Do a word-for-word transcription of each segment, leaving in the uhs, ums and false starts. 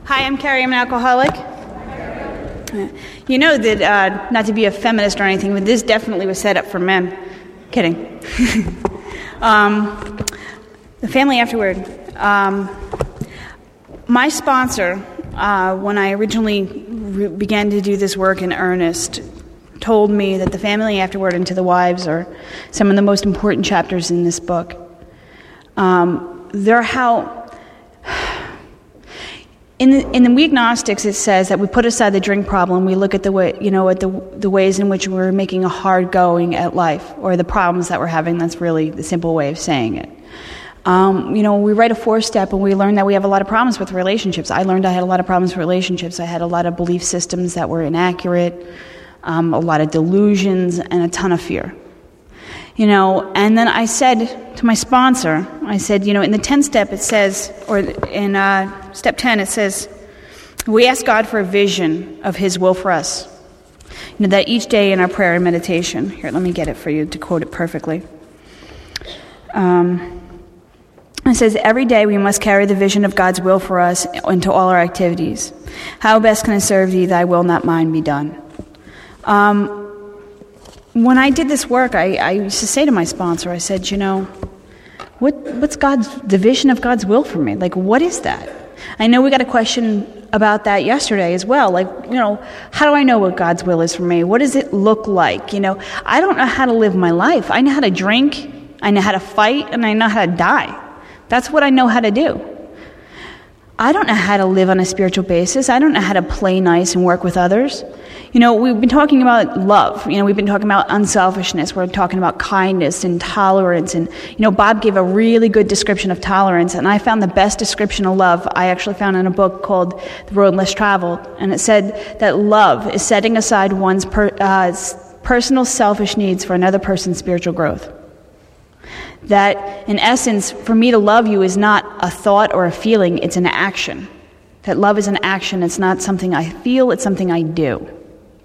Hi, I'm Carrie. I'm an alcoholic. You know that, uh, not to be a feminist or anything, but this definitely was set up for men. Kidding. um, the family afterward. Um, my sponsor, uh, when I originally re- began to do this work in earnest, told me that the family afterward and to the wives are some of the most important chapters in this book. Um, they're how... In the, in the We Agnostics, it says that we put aside the drink problem. We look at the way, you know, at the the ways in which we're making a hard going at life, or the problems that we're having. That's really the simple way of saying it. Um, you know, we write a four-step, and we learn that we have a lot of problems with relationships. I learned I had a lot of problems with relationships. I had a lot of belief systems that were inaccurate, um, a lot of delusions, and a ton of fear. You know, and then I said to my sponsor, I said, you know, in the tenth step it says, or in uh, step ten it says, we ask God for a vision of His will for us. You know, that each day in our prayer and meditation. Here, let me get it for you to quote it perfectly. Um, it says, every day we must carry the vision of God's will for us into all our activities. How best can I serve Thee? Thy will, not mine, be done. Um... When I did this work, I, I used to say to my sponsor, I said, you know, what what's God's, the vision of God's will for me? Like, what is that? I know we got a question about that yesterday as well. Like, you know, how do I know what God's will is for me? What does it look like? You know, I don't know how to live my life. I know how to drink, I know how to fight, and I know how to die. That's what I know how to do. I don't know how to live on a spiritual basis. I don't know how to play nice and work with others. You know, we've been talking about love. You know, we've been talking about unselfishness. We're talking about kindness and tolerance. And, you know, Bob gave a really good description of tolerance. And I found the best description of love I actually found in a book called The Road Less Traveled. And it said that love is setting aside one's per, uh, personal selfish needs for another person's spiritual growth. That, in essence, for me to love you is not a thought or a feeling. It's an action. That love is an action. It's not something I feel. It's something I do.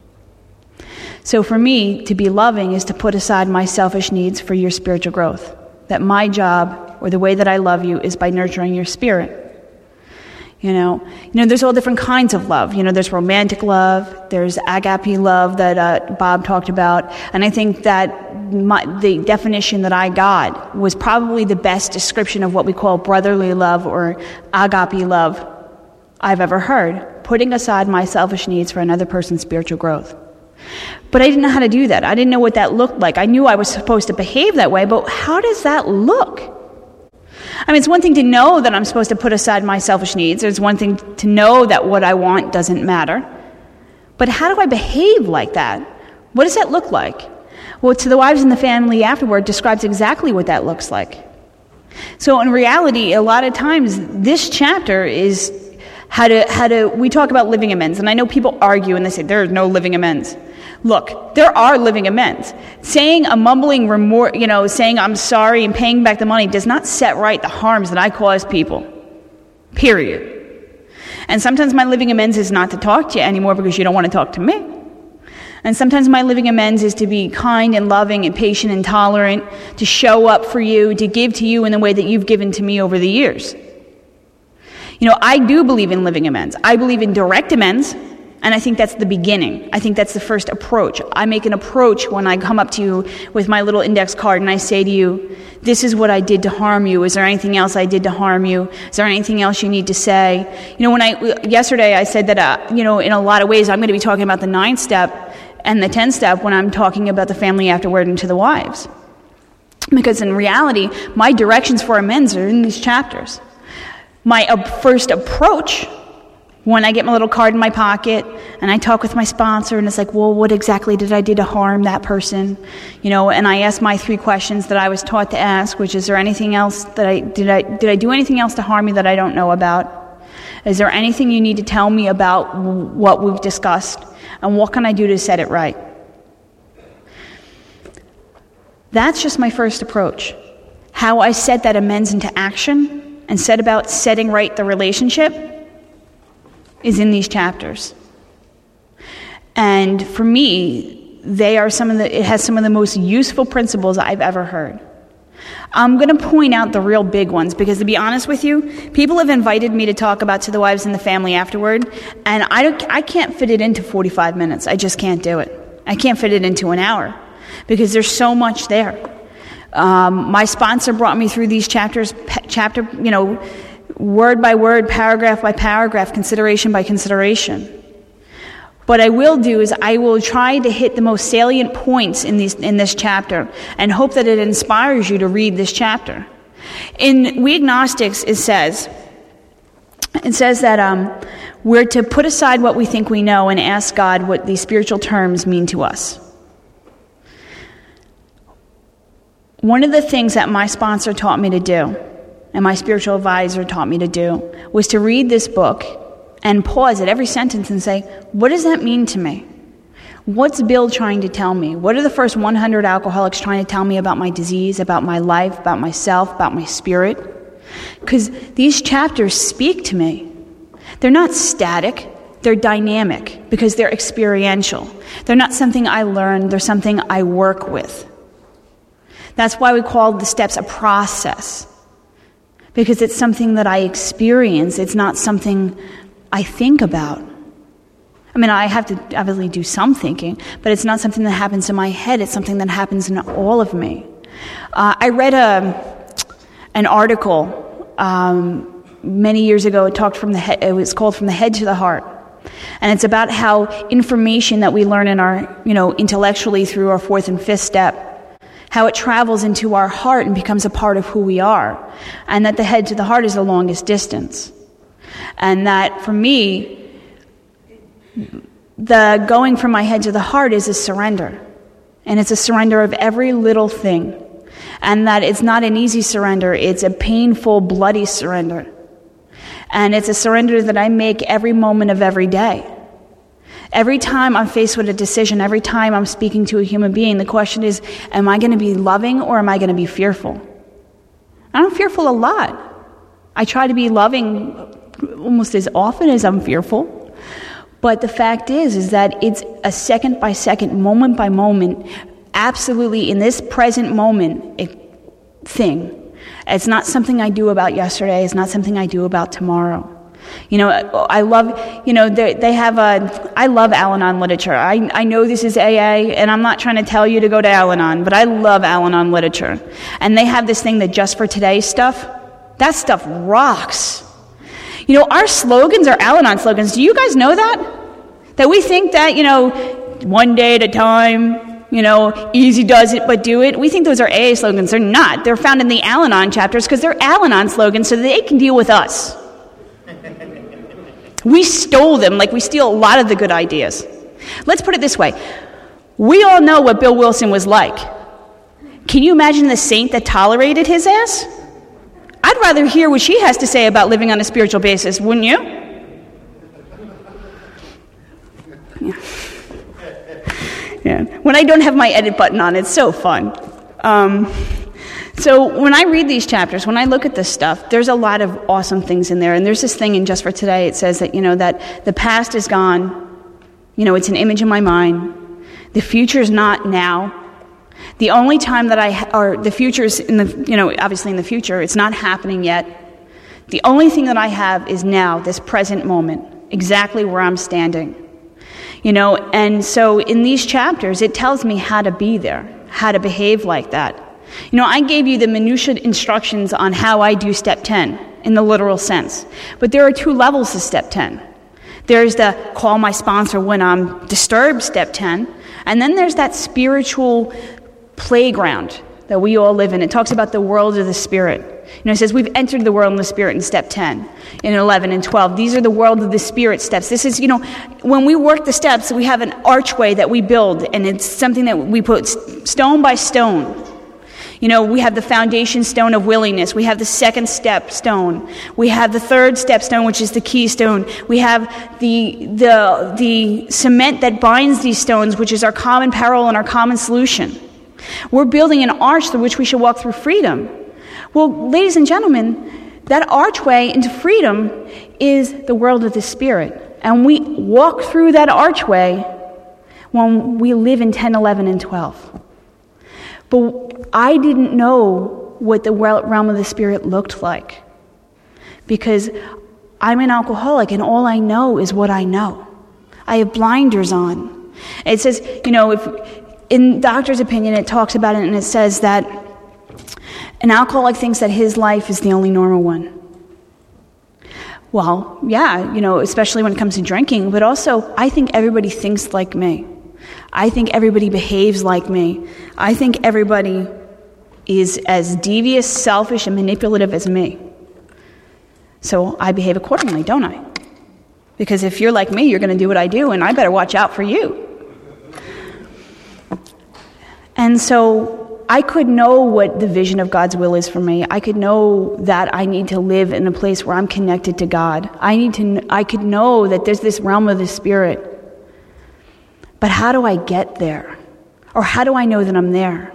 So for me, to be loving is to put aside my selfish needs for your spiritual growth. That my job, or the way that I love you, is by nurturing your spirit. You know, you know, there's all different kinds of love. You know, there's romantic love, there's agape love that uh, Bob talked about, and I think that my, the definition that I got was probably the best description of what we call brotherly love or agape love I've ever heard. Putting aside my selfish needs for another person's spiritual growth. But I didn't know how to do that. I didn't know what that looked like. I knew I was supposed to behave that way, but how does that look? I mean, it's one thing to know that I'm supposed to put aside my selfish needs. It's one thing to know that what I want doesn't matter. But how do I behave like that? What does that look like? Well, To the Wives and the Family Afterward describes exactly what that looks like. So in reality, a lot of times, this chapter is how to, how to, we talk about living amends. And I know people argue and they say, there is no living amends. Look, there are living amends. Saying a mumbling remorse, you know, saying I'm sorry and paying back the money does not set right the harms that I cause people. Period. And sometimes my living amends is not to talk to you anymore because you don't want to talk to me. And sometimes my living amends is to be kind and loving and patient and tolerant, to show up for you, to give to you in the way that you've given to me over the years. You know, I do believe in living amends. I believe in direct amends. And I think that's the beginning. I think that's the first approach. I make an approach when I come up to you with my little index card and I say to you, this is what I did to harm you. Is there anything else I did to harm you? Is there anything else you need to say? You know, when I, yesterday I said that, uh, you know, in a lot of ways I'm going to be talking about the ninth step and the tenth step when I'm talking about the family afterward and to the wives. Because in reality, my directions for amends are in these chapters. My uh, first approach, when I get my little card in my pocket and I talk with my sponsor and it's like, well, what exactly did I do to harm that person? You know, and I ask my three questions that I was taught to ask, which is there anything else that I, did I, did I do anything else to harm you that I don't know about? Is there anything you need to tell me about what we've discussed? And what can I do to set it right? That's just my first approach. How I set that amends into action and set about setting right the relationship is in these chapters. And for me, they are some of the, it has some of the most useful principles I've ever heard. I'm going to point out the real big ones because, to be honest with you, people have invited me to talk about To the Wives and the Family afterward, and I don't, I can't fit it into forty-five minutes. I just can't do it. I can't fit it into an hour because there's so much there. Um, my sponsor brought me through these chapters, pa- chapter, you know, word by word, paragraph by paragraph, consideration by consideration. What I will do is I will try to hit the most salient points in these in this chapter and hope that it inspires you to read this chapter. In We Agnostics, it says, it says that um, we're to put aside what we think we know and ask God what these spiritual terms mean to us. One of the things that my sponsor taught me to do, and my spiritual advisor taught me to do, was to read this book and pause at every sentence and say, what does that mean to me? What's Bill trying to tell me? What are the first one hundred alcoholics trying to tell me about my disease, about my life, about myself, about my spirit? Because these chapters speak to me. They're not static. They're dynamic because they're experiential. They're not something I learn. They're something I work with. That's why we call the steps a process, because it's something that I experience. It's not something I think about. I mean, I have to obviously do some thinking, but it's not something that happens in my head. It's something that happens in all of me. Uh, I read a, an article um, many years ago. It talked from the head, it was called From the Head to the Heart. And it's about how information that we learn in our, you know, intellectually through our fourth and fifth step, how it travels into our heart and becomes a part of who we are. And that the head to the heart is the longest distance. And that, for me, the going from my head to the heart is a surrender. And it's a surrender of every little thing. And that it's not an easy surrender. It's a painful, bloody surrender. And it's a surrender that I make every moment of every day. Every time I'm faced with a decision, every time I'm speaking to a human being, the question is, am I going to be loving or am I going to be fearful? I'm fearful a lot. I try to be loving almost as often as I'm fearful. But the fact is, is that it's a second by second, moment by moment, absolutely in this present moment thing. It's not something I do about yesterday. It's not something I do about tomorrow. You know, I love, you know, they, they have a, I love Al-Anon literature. I, I know this is A A, and I'm not trying to tell you to go to Al-Anon, but I love Al-Anon literature. And they have this thing that Just for Today stuff, that stuff rocks. You know, our slogans are Al-Anon slogans. Do you guys know that? That we think that, you know, one day at a time, you know, easy does it, but do it. We think those are A A slogans. They're not. They're found in the Al-Anon chapters because they're Al-Anon slogans so that they can deal with us. We stole them like we steal a lot of the good ideas. Let's put it this way. We all know what Bill Wilson was like. Can you imagine the saint that tolerated his ass? I'd rather hear what she has to say about living on a spiritual basis, wouldn't you? Yeah. Yeah. When I don't have my edit button on, it's so fun. Um, so when I read these chapters, when I look at this stuff, there's a lot of awesome things in there. And there's this thing in Just for Today, it says that, you know, that the past is gone. You know, it's an image in my mind. The future is not now. The only time that I, ha- or the future is in the, you know, obviously in the future, it's not happening yet. The only thing that I have is now, this present moment, exactly where I'm standing. You know, and so in these chapters, it tells me how to be there, how to behave like that. You know, I gave you the minutiae instructions on how I do step ten in the literal sense. But there are two levels of step ten. There's the call my sponsor when I'm disturbed step ten. And then there's that spiritual playground that we all live in. It talks about the world of the spirit. You know, it says we've entered the world of the spirit in step ten, in eleven and twelve. These are the world of the spirit steps. This is, you know, when we work the steps, we have an archway that we build, and it's something that we put stone by stone. You know, we have the foundation stone of willingness. We have the second step stone. We have the third step stone, which is the keystone. We have the the the cement that binds these stones, which is our common peril and our common solution. We're building an arch through which we should walk through freedom. Well, ladies and gentlemen, that archway into freedom is the world of the spirit. And we walk through that archway when we live in ten, eleven, and twelve. But I didn't know what the realm of the Spirit looked like. Because I'm an alcoholic, and all I know is what I know. I have blinders on. It says, you know, if in doctor's opinion, it talks about it, and it says that an alcoholic thinks that his life is the only normal one. Well, yeah, you know, especially when it comes to drinking, but also I think everybody thinks like me. I think everybody behaves like me. I think everybody is as devious, selfish, and manipulative as me. So I behave accordingly, don't I? Because if you're like me, you're going to do what I do, and I better watch out for you. And so I could know what the vision of God's will is for me. I could know that I need to live in a place where I'm connected to God. I need to. I could know that there's this realm of the Spirit. But how do I get there? Or how do I know that I'm there?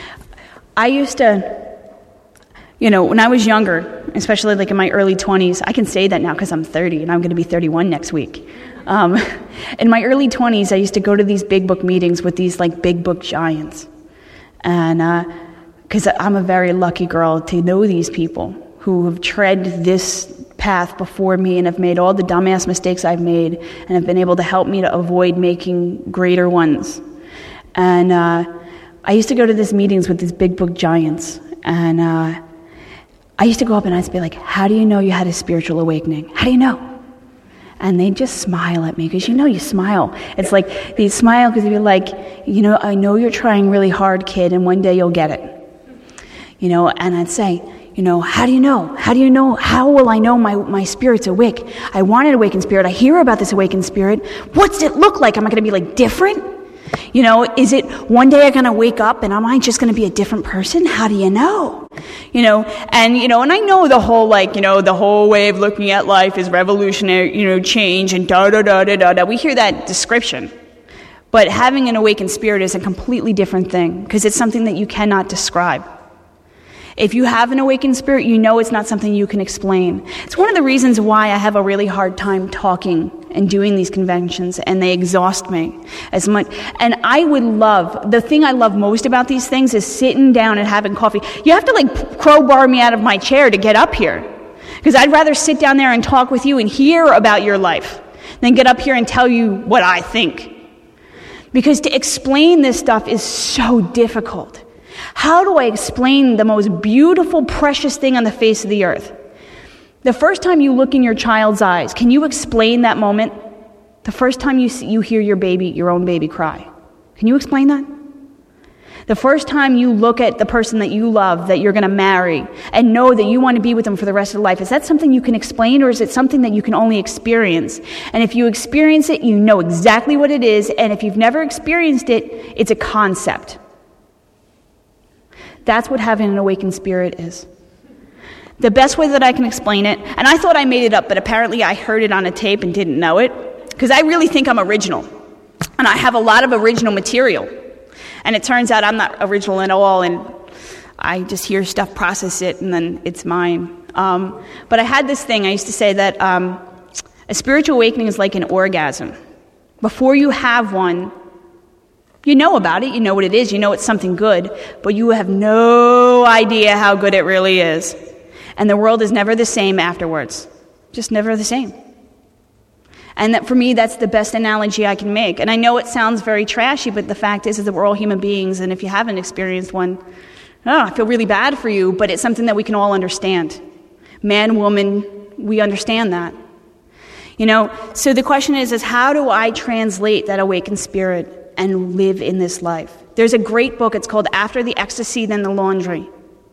I used to, you know, when I was younger, especially like in my early twenties, I can say that now because I'm thirty and I'm going to be thirty-one next week. Um, in my early twenties, I used to go to these big book meetings with these like big book giants. And because uh, I'm a very lucky girl to know these people who have tread this path before me and have made all the dumbass mistakes I've made and have been able to help me to avoid making greater ones. And uh, I used to go to these meetings with these big book giants. And uh, I used to go up and I'd be like, how do you know you had a spiritual awakening? How do you know? And they'd just smile at me, because you know you smile. It's like, they'd smile because they'd be like, you know, I know you're trying really hard, kid, and one day you'll get it. You know, and I'd say, you know, how do you know? How do you know? How will I know my, my spirit's awake? I want an awakened spirit. I hear about this awakened spirit. What's it look like? Am I going to be like different? You know, is it one day I'm going to wake up and am I just going to be a different person? How do you know? You know, and, you know, and I know the whole, like, you know, the whole way of looking at life is revolutionary, you know, change and da da da da da da. We hear that description. But having an awakened spirit is a completely different thing, because it's something that you cannot describe. If you have an awakened spirit, you know it's not something you can explain. It's one of the reasons why I have a really hard time talking and doing these conventions, and they exhaust me as much. And I would love, the thing I love most about these things is sitting down and having coffee. You have to like crowbar me out of my chair to get up here, because I'd rather sit down there and talk with you and hear about your life than get up here and tell you what I think. Because to explain this stuff is so difficult. How do I explain the most beautiful, precious thing on the face of the earth? The first time you look in your child's eyes, can you explain that moment? The first time you see, you hear your baby, your own baby cry. Can you explain that? The first time you look at the person that you love, that you're going to marry, and know that you want to be with them for the rest of their life, is that something you can explain, or is it something that you can only experience? And if you experience it, you know exactly what it is, and if you've never experienced it, it's a concept. That's what having an awakened spirit is. The best way that I can explain it, and I thought I made it up, but apparently I heard it on a tape and didn't know it, because I really think I'm original, and I have a lot of original material, and it turns out I'm not original at all, and I just hear stuff, process it, and then it's mine. Um, but I had this thing, I used to say that um, a spiritual awakening is like an orgasm. Before you have one, you know about it, you know what it is, you know it's something good, but you have no idea how good it really is. And the world is never the same afterwards. Just never the same. And that for me, that's the best analogy I can make. And I know it sounds very trashy, but the fact is, is that we're all human beings, and if you haven't experienced one, oh, I feel really bad for you, but it's something that we can all understand. Man, woman, we understand that. You know, so the question is, is how do I translate that awakened spirit and live in this life? There's a great book, it's called After the Ecstasy, Then the Laundry.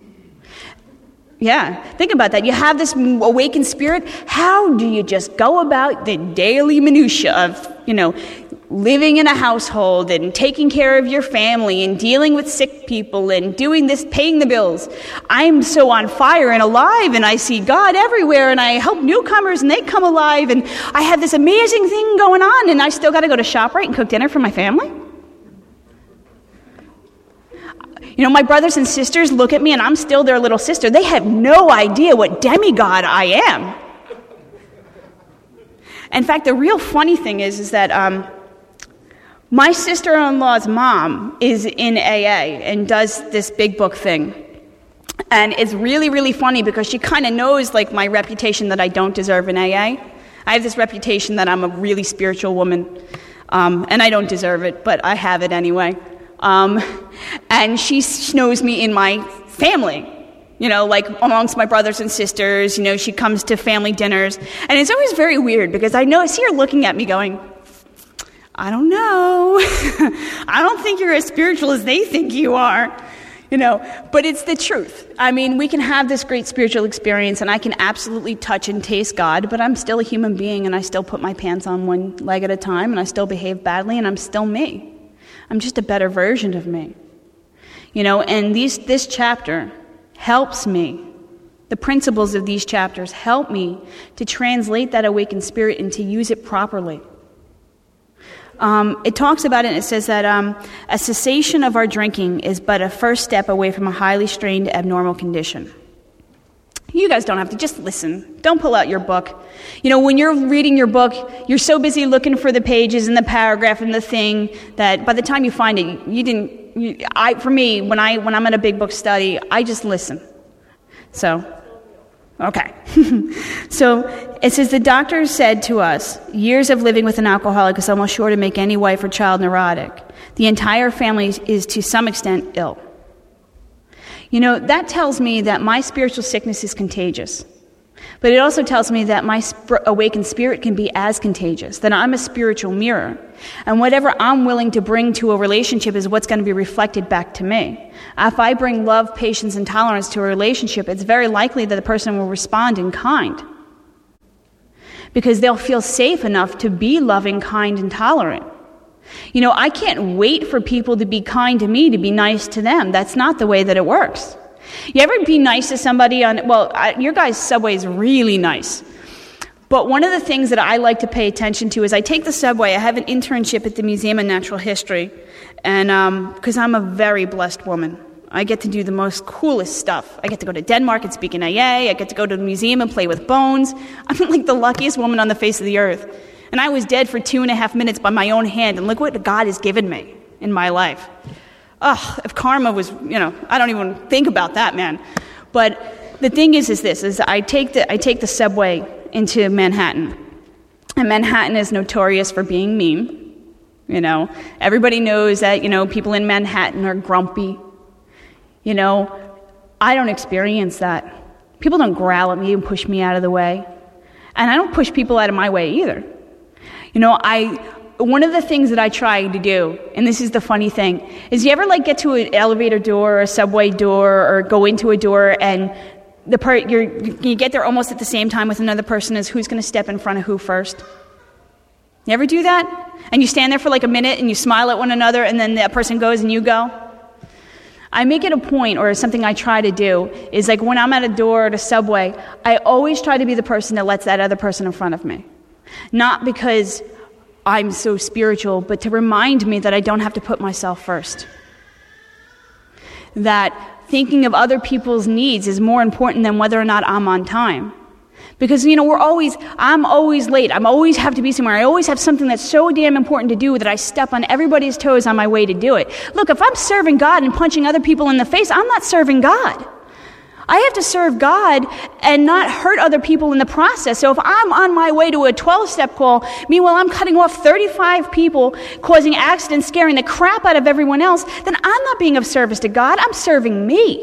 Yeah, think about that. You have this awakened spirit. How do you just go about the daily minutia of, you know, living in a household and taking care of your family and dealing with sick people and doing this, paying the bills? I'm so on fire and alive, and I see God everywhere, and I help newcomers and they come alive, and I have this amazing thing going on, and I still got to go to ShopRite and cook dinner for my family? You know, my brothers and sisters look at me, and I'm still their little sister. They have no idea what demigod I am. In fact, the real funny thing is, is that um, my sister-in-law's mom is in A A and does this big book thing. And it's really, really funny because she kind of knows, like, my reputation that I don't deserve in A A. I have this reputation that I'm a really spiritual woman, um, and I don't deserve it, but I have it anyway. Um, and she knows me in my family, you know, like amongst my brothers and sisters. You know, she comes to family dinners, and it's always very weird because I know I see her looking at me going, I don't know. I don't think you're as spiritual as they think you are. You know, but it's the truth. I mean, we can have this great spiritual experience, and I can absolutely touch and taste God, but I'm still a human being, and I still put my pants on one leg at a time, and I still behave badly, and I'm still me. I'm just a better version of me. You know, and these this chapter helps me. The principles of these chapters help me to translate that awakened spirit and to use it properly. Um, it talks about it, and it says that um, a cessation of our drinking is but a first step away from a highly strained, abnormal condition. You guys don't have to, just listen. Don't pull out your book. You know, when you're reading your book, you're so busy looking for the pages and the paragraph and the thing that by the time you find it, you didn't, you, I, for me, when, I, when I'm at a big book study, I just listen. So, okay. So it says, the doctor said to us, years of living with an alcoholic is almost sure to make any wife or child neurotic. The entire family is to some extent ill. You know, that tells me that my spiritual sickness is contagious. But it also tells me that my sp- awakened spirit can be as contagious, that I'm a spiritual mirror. And whatever I'm willing to bring to a relationship is what's going to be reflected back to me. If I bring love, patience, and tolerance to a relationship, it's very likely that the person will respond in kind. Because they'll feel safe enough to be loving, kind, and tolerant. You know, I can't wait for people to be kind to me, to be nice to them. That's not the way that it works. You ever be nice to somebody on, well, I, your guys' subway is really nice. But one of the things that I like to pay attention to is I take the subway. I have an internship at the Museum of Natural History, and because um, I'm a very blessed woman. I get to do the most coolest stuff. I get to go to Denmark and speak in A A. I get to go to the museum and play with bones. I'm like the luckiest woman on the face of the earth. And I was dead for two and a half minutes by my own hand, and look what God has given me in my life. Ugh, if karma was, you know, I don't even think about that, man. But the thing is, is this, is I take the I take the subway into Manhattan. And Manhattan is notorious for being mean. You know, everybody knows that, you know, people in Manhattan are grumpy. You know, I don't experience that. People don't growl at me and push me out of the way. And I don't push people out of my way either. You know, I one of the things that I try to do, and this is the funny thing, is you ever like get to an elevator door or a subway door or go into a door and the part you're, you get there almost at the same time with another person as who's going to step in front of who first? You ever do that? And you stand there for like a minute and you smile at one another and then that person goes and you go? I make it a point, or something I try to do, is like when I'm at a door at a subway, I always try to be the person that lets that other person in front of me. Not because I'm so spiritual, but to remind me that I don't have to put myself first. That thinking of other people's needs is more important than whether or not I'm on time. Because, you know, we're always, I'm always late. I'm always have to be somewhere. I always have something that's so damn important to do that I step on everybody's toes on my way to do it. Look, if I'm serving God and punching other people in the face, I'm not serving God. I have to serve God and not hurt other people in the process. So if I'm on my way to a twelve-step call, meanwhile I'm cutting off thirty-five people, causing accidents, scaring the crap out of everyone else, then I'm not being of service to God. I'm serving me.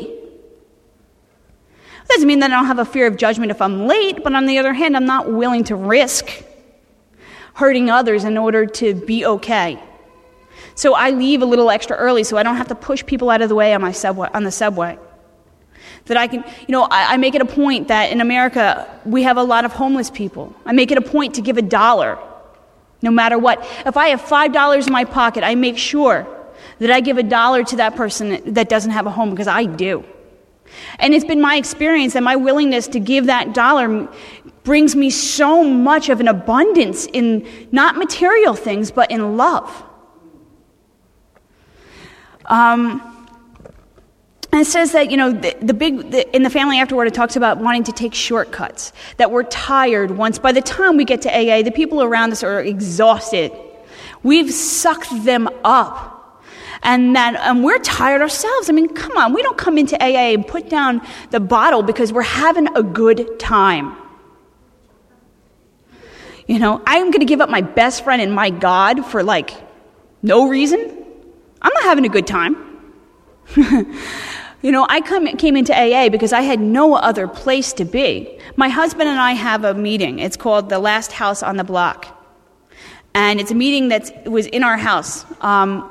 That doesn't mean that I don't have a fear of judgment if I'm late, but on the other hand, I'm not willing to risk hurting others in order to be okay. So I leave a little extra early so I don't have to push people out of the way on my subway, on the subway. That I can, you know, I, I make it a point that in America, we have a lot of homeless people. I make it a point to give a dollar, no matter what. If I have five dollars in my pocket, I make sure that I give a dollar to that person that doesn't have a home, because I do. And it's been my experience that my willingness to give that dollar brings me so much of an abundance in not material things, but in love. Um... And it says that, you know, the, the big, the, in the family afterward, it talks about wanting to take shortcuts, that we're tired once. By the time we get to A A, the people around us are exhausted. We've sucked them up. And that and we're tired ourselves. I mean, come on, we don't come into A A and put down the bottle because we're having a good time. You know, I'm going to give up my best friend and my God for, like, no reason? I'm not having a good time. You know, I come, came into A A because I had no other place to be. My husband and I have a meeting. It's called The Last House on the Block. And it's a meeting that was in our house. Um,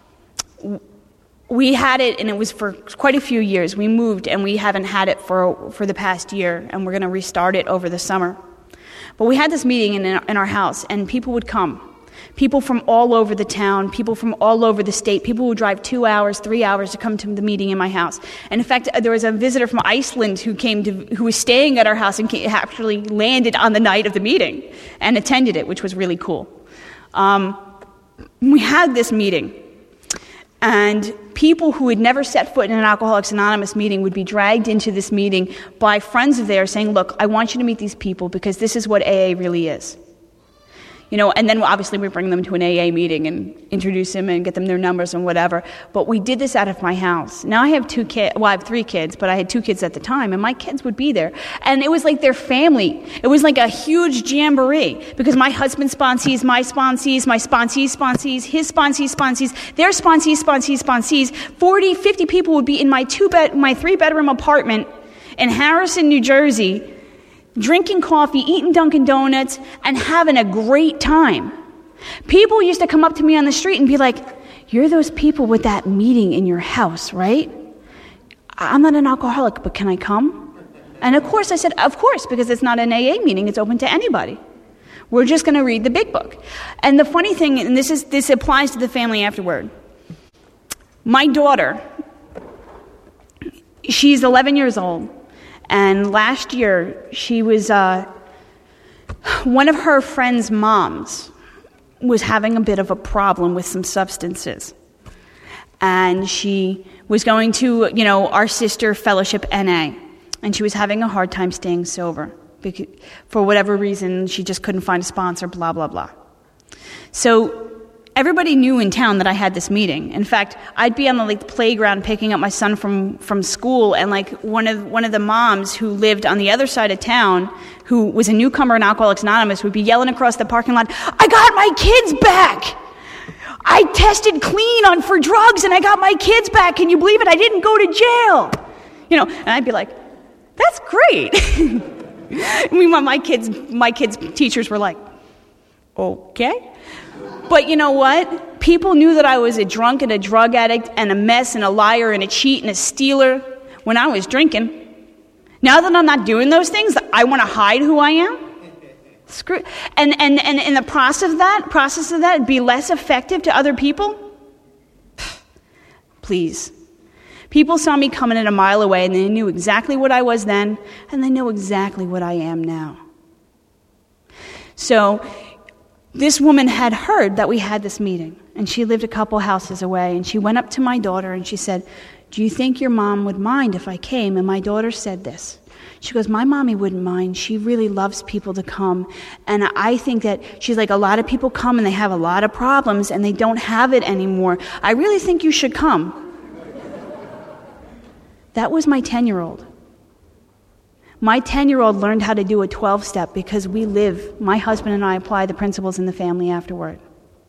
we had it, and it was for quite a few years. We moved, and we haven't had it for, for the past year, and we're going to restart it over the summer. But we had this meeting in, in our house, and people would come. People from all over the town, people from all over the state, people would drive two hours, three hours to come to the meeting in my house. And in fact, there was a visitor from Iceland who came to, who was staying at our house and came, actually landed on the night of the meeting and attended it, which was really cool. Um, we had this meeting, and people who had never set foot in an Alcoholics Anonymous meeting would be dragged into this meeting by friends of theirs saying, look, I want you to meet these people because this is what A A really is. You know, and then obviously we bring them to an A A meeting and introduce them and get them their numbers and whatever. But we did this out of my house. Now I have two kids, well I have three kids, but I had two kids at the time, and my kids would be there. And it was like their family. It was like a huge jamboree, because my husband sponsees, my sponsees, my sponsees sponsees, his sponsees sponsees, their sponsees sponsees sponsees. forty, fifty people would be in my two bed, my three bedroom apartment in Harrison, New Jersey, drinking coffee, eating Dunkin' Donuts, and having a great time. People used to come up to me on the street and be like, you're those people with that meeting in your house, right? I'm not an alcoholic, but can I come? And of course I said, of course, because it's not an A A meeting, it's open to anybody. We're just going to read the big book. And the funny thing, and this is this applies to the family afterward, my daughter, she's eleven years old. And last year, she was, uh, one of her friend's moms was having a bit of a problem with some substances. And she was going to, you know, our sister fellowship N A. And she was having a hard time staying sober. Because, for whatever reason, she just couldn't find a sponsor, blah, blah, blah. So everybody knew in town that I had this meeting. In fact, I'd be on the like playground picking up my son from, from school, and like one of one of the moms who lived on the other side of town, who was a newcomer in Alcoholics Anonymous, would be yelling across the parking lot, I got my kids back! I tested clean on for drugs and I got my kids back. Can you believe it? I didn't go to jail. You know, and I'd be like, that's great. Meanwhile, my kids, my kids' teachers were like, okay. But you know what? People knew that I was a drunk and a drug addict and a mess and a liar and a cheat and a stealer when I was drinking. Now that I'm not doing those things, I want to hide who I am? Screw. And, and, and in the process of that, process of that, be less effective to other people? Please. People saw me coming in a mile away, and they knew exactly what I was then, and they know exactly what I am now. So this woman had heard that we had this meeting, and she lived a couple houses away, and she went up to my daughter, and she said, do you think your mom would mind if I came? And my daughter said this. She goes, my mommy wouldn't mind. She really loves people to come. And I think that, she's like, a lot of people come and they have a lot of problems and they don't have it anymore. I really think you should come. That was my ten-year-old. My ten-year-old learned how to do a twelve-step because we live, my husband and I apply the principles in the family afterward.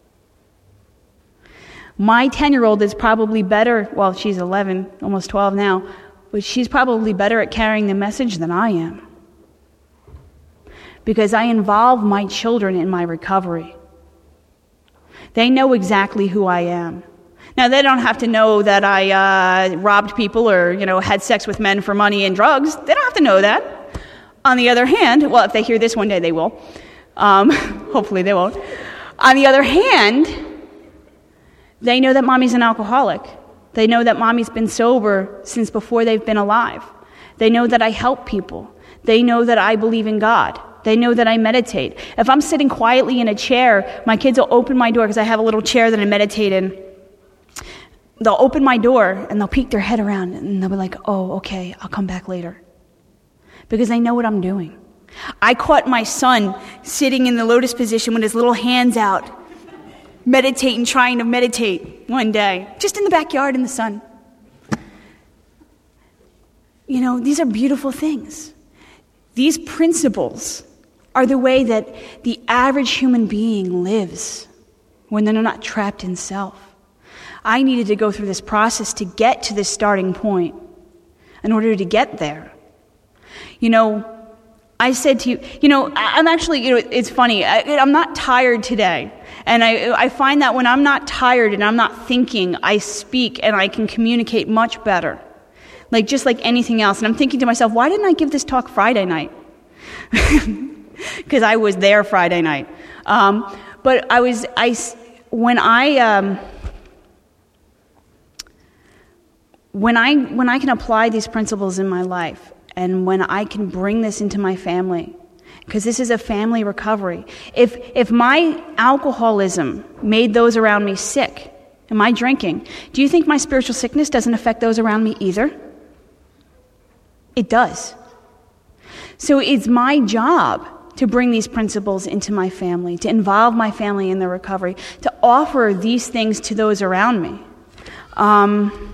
My ten-year-old is probably better, well, she's eleven, almost twelve now, but she's probably better at carrying the message than I am. Because I involve my children in my recovery. They know exactly who I am. Now, they don't have to know that I uh, robbed people or, you know, had sex with men for money and drugs. They don't have to know that. On the other hand, well, if they hear this one day, they will. Um, hopefully they won't. On the other hand, they know that mommy's an alcoholic. They know that mommy's been sober since before they've been alive. They know that I help people. They know that I believe in God. They know that I meditate. If I'm sitting quietly in a chair, my kids will open my door because I have a little chair that I meditate in. They'll open my door and they'll peek their head around and they'll be like, oh, okay, I'll come back later. Because they know what I'm doing. I caught my son sitting in the lotus position with his little hands out, meditating, trying to meditate one day, just in the backyard in the sun. You know, these are beautiful things. These principles are the way that the average human being lives when they're not trapped in self. I needed to go through this process to get to this starting point in order to get there. You know, I said to you, you know, I'm actually, you know, it's funny, I, I'm not tired today. And I, I find that when I'm not tired and I'm not thinking, I speak and I can communicate much better. Like, just like anything else. And I'm thinking to myself, why didn't I give this talk Friday night? Because I was there Friday night. Um, but I was, I, when I, um, when I, when I can apply these principles in my life, and when I can bring this into my family, because this is a family recovery. If if my alcoholism made those around me sick, and my drinking, do you think my spiritual sickness doesn't affect those around me either? It does. So it's my job to bring these principles into my family, to involve my family in the recovery, to offer these things to those around me. Um,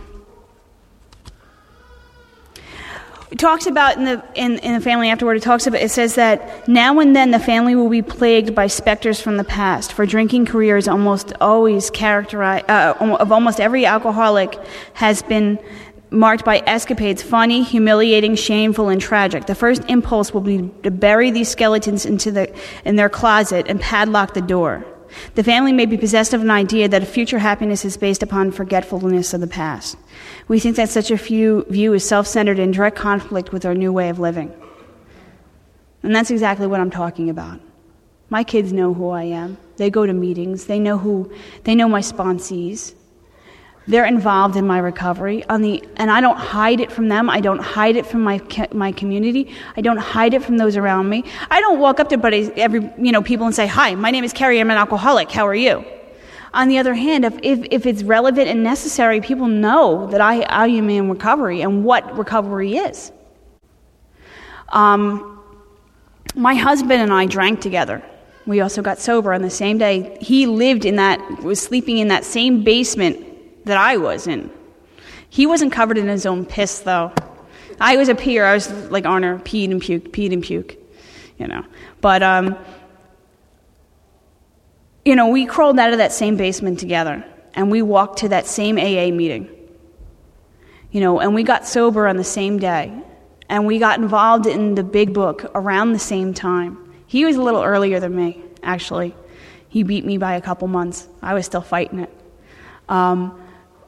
it talks about in the in, in the family afterward. It talks about. It says that now and then the family will be plagued by specters from the past. For drinking careers almost always characterized uh, of almost every alcoholic has been marked by escapades, funny, humiliating, shameful, and tragic. The first impulse will be to bury these skeletons into the in their closet and padlock the door. The family may be possessed of an idea that a future happiness is based upon forgetfulness of the past. We think that such a few view is self-centered in direct conflict with our new way of living. And that's exactly what I'm talking about. My kids know who I am. They go to meetings. They know who. They know my sponsees. They're involved in my recovery, on the, and I don't hide it from them. I don't hide it from my my community. I don't hide it from those around me. I don't walk up to buddies, every you know people and say, "Hi, my name is Carrie. I'm an alcoholic. How are you?" On the other hand, if if, if it's relevant and necessary, people know that I, I am in recovery and what recovery is. Um, my husband and I drank together. We also got sober on the same day. He lived in that, was sleeping in that same basement that I was in. He wasn't covered in his own piss, though. I was a peer. I was like Arner, peed and puke, peed and puke, you know. But, um, you know, we crawled out of that same basement together, and we walked to that same A A meeting, you know, and we got sober on the same day, and we got involved in the big book around the same time. He was a little earlier than me, actually. He beat me by a couple months. I was still fighting it. Um,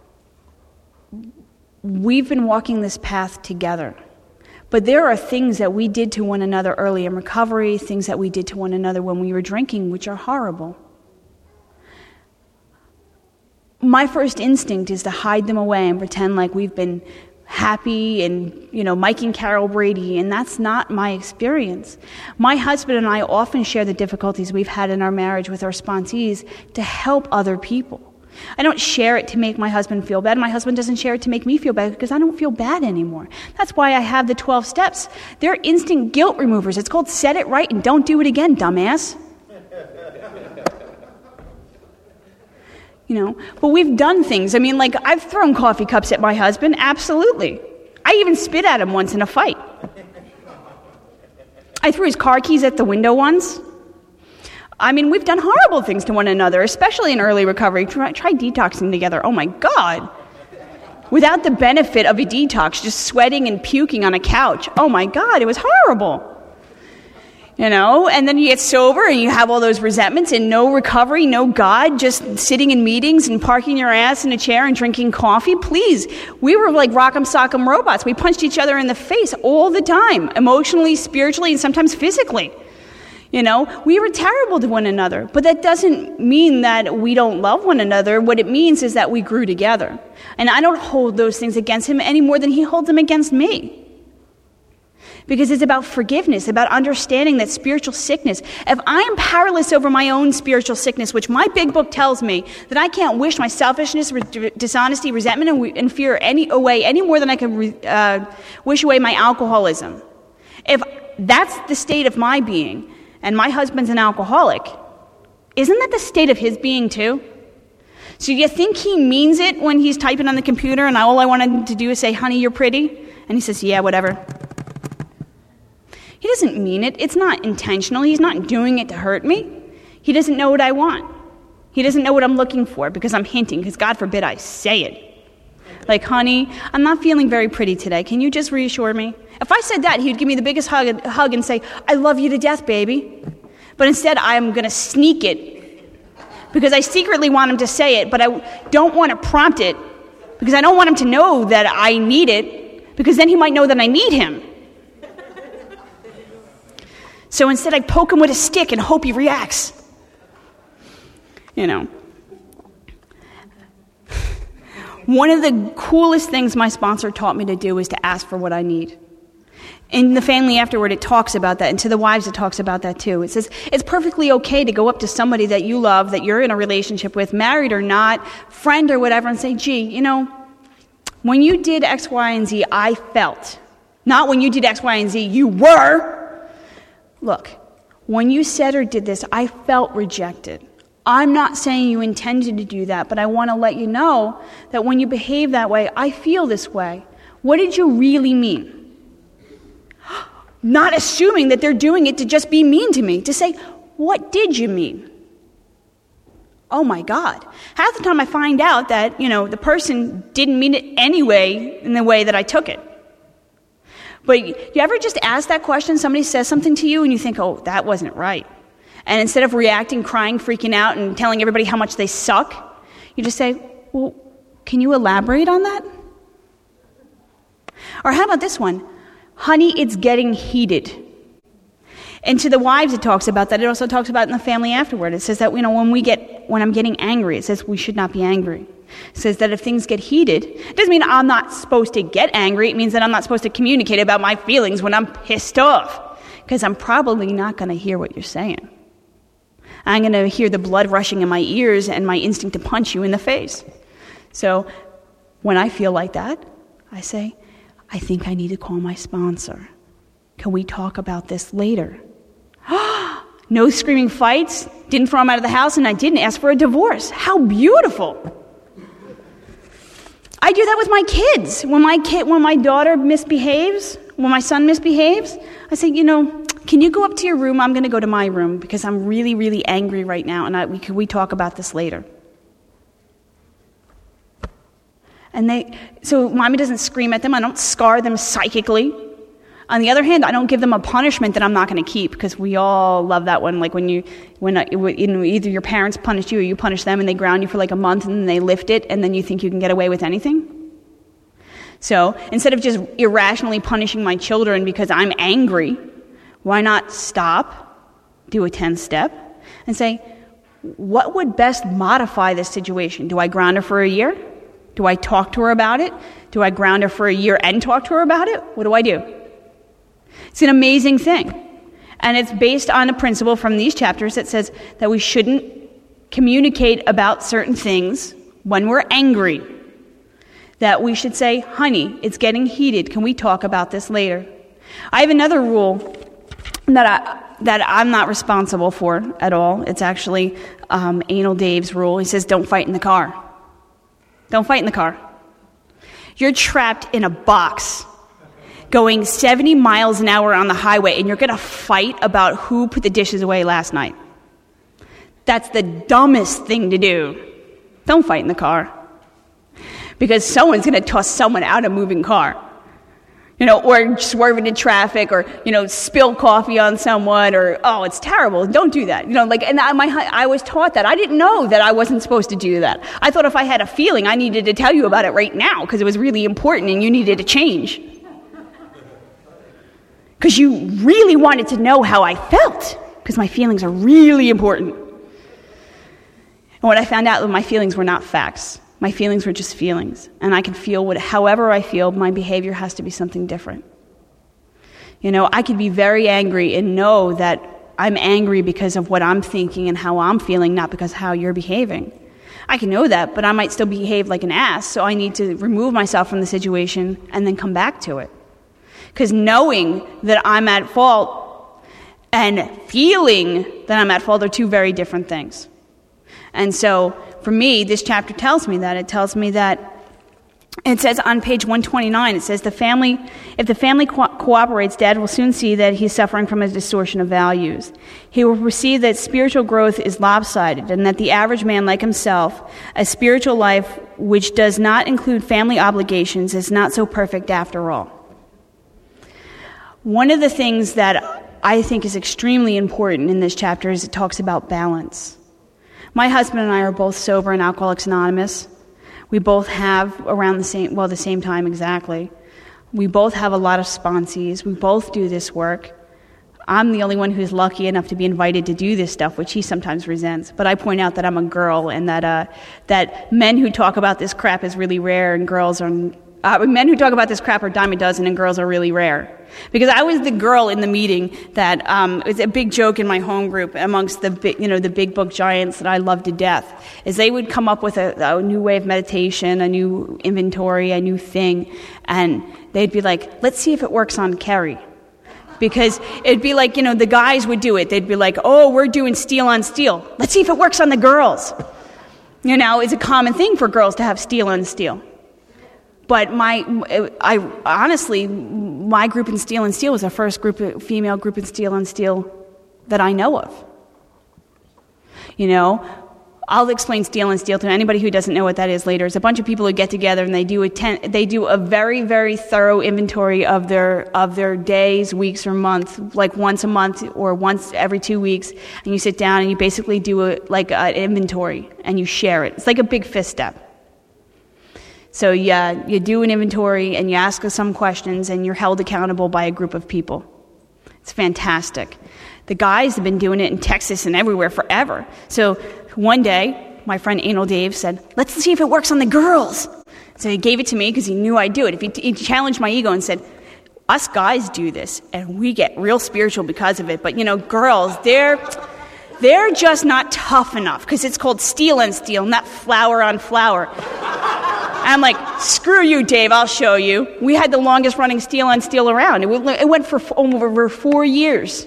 We've been walking this path together. But there are things that we did to one another early in recovery, things that we did to one another when we were drinking, which are horrible. My first instinct is to hide them away and pretend like we've been happy and, you know, Mike and Carol Brady, and that's not my experience. My husband and I often share the difficulties we've had in our marriage with our sponsees to help other people. I don't share it to make my husband feel bad. My husband doesn't share it to make me feel bad because I don't feel bad anymore. That's why I have the twelve steps. They're instant guilt removers. It's called set it right and don't do it again, dumbass. You know, but we've done things. I mean, like, I've thrown coffee cups at my husband. Absolutely. I even spit at him once in a fight. I threw his car keys at the window once. I mean, we've done horrible things to one another, especially in early recovery. Try, try detoxing together. Oh, my God. Without the benefit of a detox, just sweating and puking on a couch. Oh, my God, it was horrible. You know, and then you get sober and you have all those resentments and no recovery, no God, just sitting in meetings and parking your ass in a chair and drinking coffee. Please, we were like rock'em sock'em robots. We punched each other in the face all the time, emotionally, spiritually, and sometimes physically. You know, we were terrible to one another, but that doesn't mean that we don't love one another. What it means is that we grew together. And I don't hold those things against him any more than he holds them against me. Because it's about forgiveness, about understanding that spiritual sickness, if I am powerless over my own spiritual sickness, which my big book tells me that I can't wish my selfishness, re- dishonesty, resentment, and, and fear any away any more than I can re- uh, wish away my alcoholism. If that's the state of my being, and my husband's an alcoholic, isn't that the state of his being too? So you think he means it when he's typing on the computer and all I want him to do is say, honey, you're pretty? And he says, yeah, whatever. He doesn't mean it. It's not intentional. He's not doing it to hurt me. He doesn't know what I want. He doesn't know what I'm looking for because I'm hinting, because God forbid I say it. Like, honey, I'm not feeling very pretty today. Can you just reassure me? If I said that, he would give me the biggest hug, hug and say, I love you to death, baby. But instead, I'm going to sneak it because I secretly want him to say it, but I don't want to prompt it because I don't want him to know that I need it, because then he might know that I need him. So instead, I poke him with a stick and hope he reacts. You know. One of the coolest things my sponsor taught me to do is to ask for what I need. In the Family Afterward, it talks about that, and to the wives, it talks about that too. It says it's perfectly okay to go up to somebody that you love, that you're in a relationship with, married or not, friend or whatever, and say, gee, you know, when you did X, Y, and Z, I felt. Not when you did X, Y, and Z, you were. Look, when you said or did this, I felt rejected. I'm not saying you intended to do that, but I want to let you know that when you behave that way, I feel this way. What did you really mean? Not assuming that they're doing it to just be mean to me, to say, what did you mean? Oh my God. Half the time I find out that, you know, the person didn't mean it anyway in the way that I took it. But you ever just ask that question, somebody says something to you and you think, oh, that wasn't right. And instead of reacting, crying, freaking out, and telling everybody how much they suck, you just say, well, can you elaborate on that? Or how about this one? Honey, it's getting heated. And to the wives, it talks about that. It also talks about in the Family Afterward. It says that, you know, when we get, when I'm getting angry, it says we should not be angry. It says that if things get heated, it doesn't mean I'm not supposed to get angry. It means that I'm not supposed to communicate about my feelings when I'm pissed off, because I'm probably not going to hear what you're saying. I'm going to hear the blood rushing in my ears and my instinct to punch you in the face. So when I feel like that, I say, I think I need to call my sponsor. Can we talk about this later? No screaming fights, didn't throw him out of the house, and I didn't ask for a divorce. How beautiful. I do that with my kids. When my kid, when my daughter misbehaves, when my son misbehaves, I say, you know, can you go up to your room? I'm going to go to my room because I'm really, really angry right now, and I, we, can we talk about this later? And they, so mommy doesn't scream at them. I don't scar them psychically. On the other hand, I don't give them a punishment that I'm not going to keep, because we all love that one. Like when you, when you know, either your parents punish you or you punish them, and they ground you for like a month, and then they lift it, and then you think you can get away with anything. So instead of just irrationally punishing my children because I'm angry, why not stop, do a ten-step, and say, what would best modify this situation? Do I ground her for a year? Do I talk to her about it? Do I ground her for a year and talk to her about it? What do I do? It's an amazing thing. And it's based on a principle from these chapters that says that we shouldn't communicate about certain things when we're angry. That we should say, honey, it's getting heated. Can we talk about this later? I have another rule that I that I'm not responsible for at all. It's actually um, Anal Dave's rule. He says, don't fight in the car. Don't fight in the car. You're trapped in a box going seventy miles an hour on the highway, and you're going to fight about who put the dishes away last night. That's the dumbest thing to do. Don't fight in the car. Because someone's going to toss someone out of a moving car. You know, or swerve into traffic, or, you know, spill coffee on someone, or, oh, it's terrible. Don't do that. You know, like, and I, my, I was taught that. I didn't know that I wasn't supposed to do that. I thought if I had a feeling, I needed to tell you about it right now, because it was really important and you needed to change. Because you really wanted to know how I felt, because my feelings are really important. And what I found out was my feelings were not facts. My feelings were just feelings. And I can feel what, however I feel, my behavior has to be something different. You know, I could be very angry and know that I'm angry because of what I'm thinking and how I'm feeling, not because of how you're behaving. I can know that, but I might still behave like an ass, so I need to remove myself from the situation and then come back to it. Because knowing that I'm at fault and feeling that I'm at fault are two very different things. And so, for me, this chapter tells me that. It tells me that, it says on page one twenty-nine, it says, the family, if the family co- cooperates, Dad will soon see that he's suffering from a distortion of values. He will perceive that spiritual growth is lopsided and that the average man like himself, a spiritual life which does not include family obligations, is not so perfect after all. One of the things that I think is extremely important in this chapter is it talks about balance. My husband and I are both sober in Alcoholics Anonymous. We both have around the same, well, the same time exactly. We both have a lot of sponsees. We both do this work. I'm the only one who's lucky enough to be invited to do this stuff, which he sometimes resents. But I point out that I'm a girl and that uh, that men who talk about this crap is really rare, and girls are uh, men who talk about this crap are a dime a dozen, and girls are really rare. Because I was the girl in the meeting that um, it was a big joke in my home group amongst the big, you know, the big book giants that I love to death, is they would come up with a, a new way of meditation, a new inventory, a new thing, and they'd be like, let's see if it works on Kerry. Because it'd be like, you know, the guys would do it. They'd be like, oh, we're doing steel on steel. Let's see if it works on the girls. You know, it's a common thing for girls to have steel on steel. But my, I honestly, my group in Steel on Steel was the first group, of, female group in Steel on Steel that I know of. You know, I'll explain Steel on Steel to anybody who doesn't know what that is later. It's a bunch of people who get together and they do a ten, they do a very, very thorough inventory of their of their days, weeks, or months, like once a month or once every two weeks. And you sit down and you basically do a, like an inventory and you share it. It's like a big fifth step. So yeah, you do an inventory and you ask us some questions and you're held accountable by a group of people. It's fantastic. The guys have been doing it in Texas and everywhere forever. So one day, my friend Anal Dave said, let's see if it works on the girls. So he gave it to me because he knew I'd do it. If he, he challenged my ego and said, us guys do this and we get real spiritual because of it. But you know, girls, they're... They're just not tough enough because it's called Steel on Steel, not flower on flower. I'm like, screw you, Dave, I'll show you. We had the longest running Steel on Steel around. It went for over four years.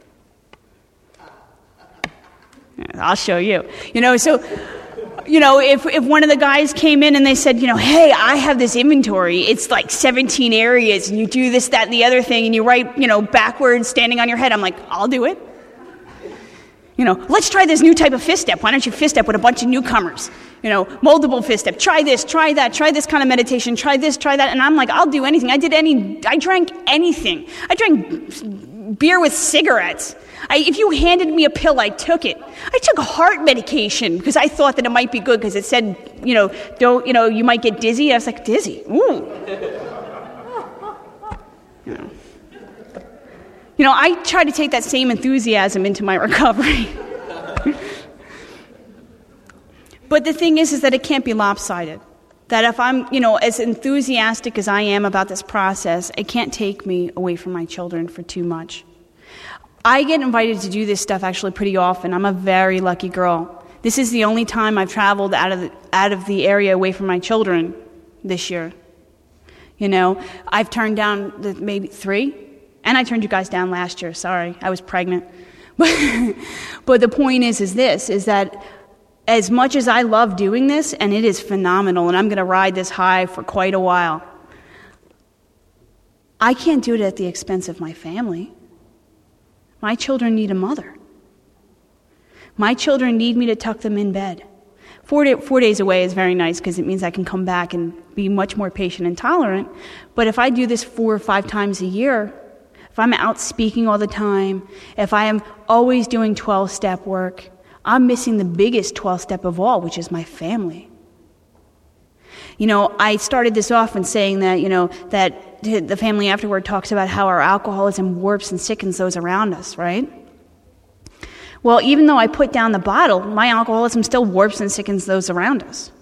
I'll show you. You know, so, you know, if, if one of the guys came in and they said, you know, hey, I have this inventory. It's like seventeen areas and you do this, that, and the other thing and you write, you know, backwards standing on your head. I'm like, I'll do it. You know, let's try this new type of fifth step. Why don't you fifth step with a bunch of newcomers? You know, multiple fifth step. Try this, try that, try this kind of meditation, try this, try that. And I'm like, I'll do anything. I did any, I drank anything. I drank beer with cigarettes. I, if you handed me a pill, I took it. I took heart medication because I thought that it might be good because it said, you know, don't, you know, you might get dizzy. I was like, dizzy? Ooh. You know. You know, I try to take that same enthusiasm into my recovery. But the thing is, is that it can't be lopsided. That if I'm, you know, as enthusiastic as I am about this process, it can't take me away from my children for too much. I get invited to do this stuff actually pretty often. I'm a very lucky girl. This is the only time I've traveled out of the, out of the area away from my children this year. You know, I've turned down the, maybe three. And I turned you guys down last year. Sorry, I was pregnant. But, but the point is, is this, is that as much as I love doing this, and it is phenomenal, and I'm going to ride this high for quite a while, I can't do it at the expense of my family. My children need a mother. My children need me to tuck them in bed. Four, day, four days away is very nice because it means I can come back and be much more patient and tolerant. But if I do this four or five times a year, if I'm out speaking all the time, if I am always doing twelve-step work, I'm missing the biggest twelve-step of all, which is my family. You know, I started this off in saying that, you know, that the family afterward talks about how our alcoholism warps and sickens those around us, right? Well, even though I put down the bottle, my alcoholism still warps and sickens those around us.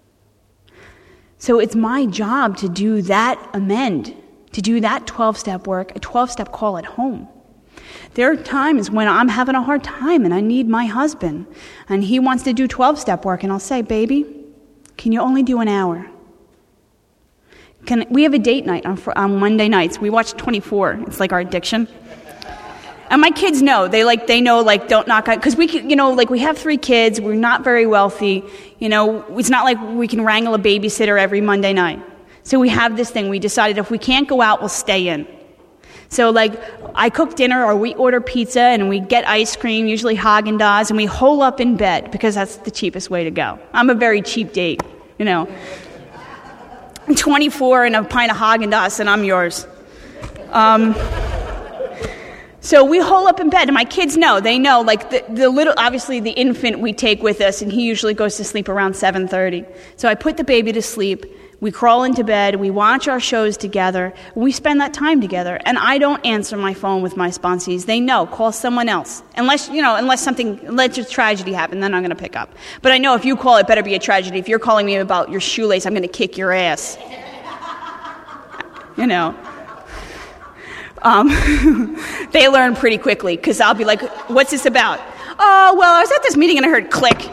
So it's my job to do that amend, to do that twelve-step work, a twelve-step call at home. There are times when I'm having a hard time and I need my husband, and he wants to do twelve-step work, and I'll say, baby, can you only do an hour? Can we have a date night on, on Monday nights? We watch twenty-four. It's like our addiction. And my kids know. They like they know like don't knock on, because we can, you know, like we have three kids. We're not very wealthy. You know, it's not like we can wrangle a babysitter every Monday night. So we have this thing. We decided if we can't go out, we'll stay in. So like I cook dinner or we order pizza and we get ice cream, usually Haagen-Dazs, and we hole up in bed because that's the cheapest way to go. I'm a very cheap date, you know. I'm twenty-four and a pint of Haagen-Dazs and I'm yours. Um, so we hole up in bed, and my kids know. They know, like, the, the little, obviously the infant we take with us, and he usually goes to sleep around seven thirty. So I put the baby to sleep. We crawl into bed. We watch our shows together. We spend that time together. And I don't answer my phone with my sponsees. They know. Call someone else. Unless, you know, unless something, unless a tragedy happened, then I'm going to pick up. But I know if you call, it better be a tragedy. If you're calling me about your shoelace, I'm going to kick your ass. You know. Um, they learn pretty quickly, because I'll be like, what's this about? Oh, well, I was at this meeting and I heard click.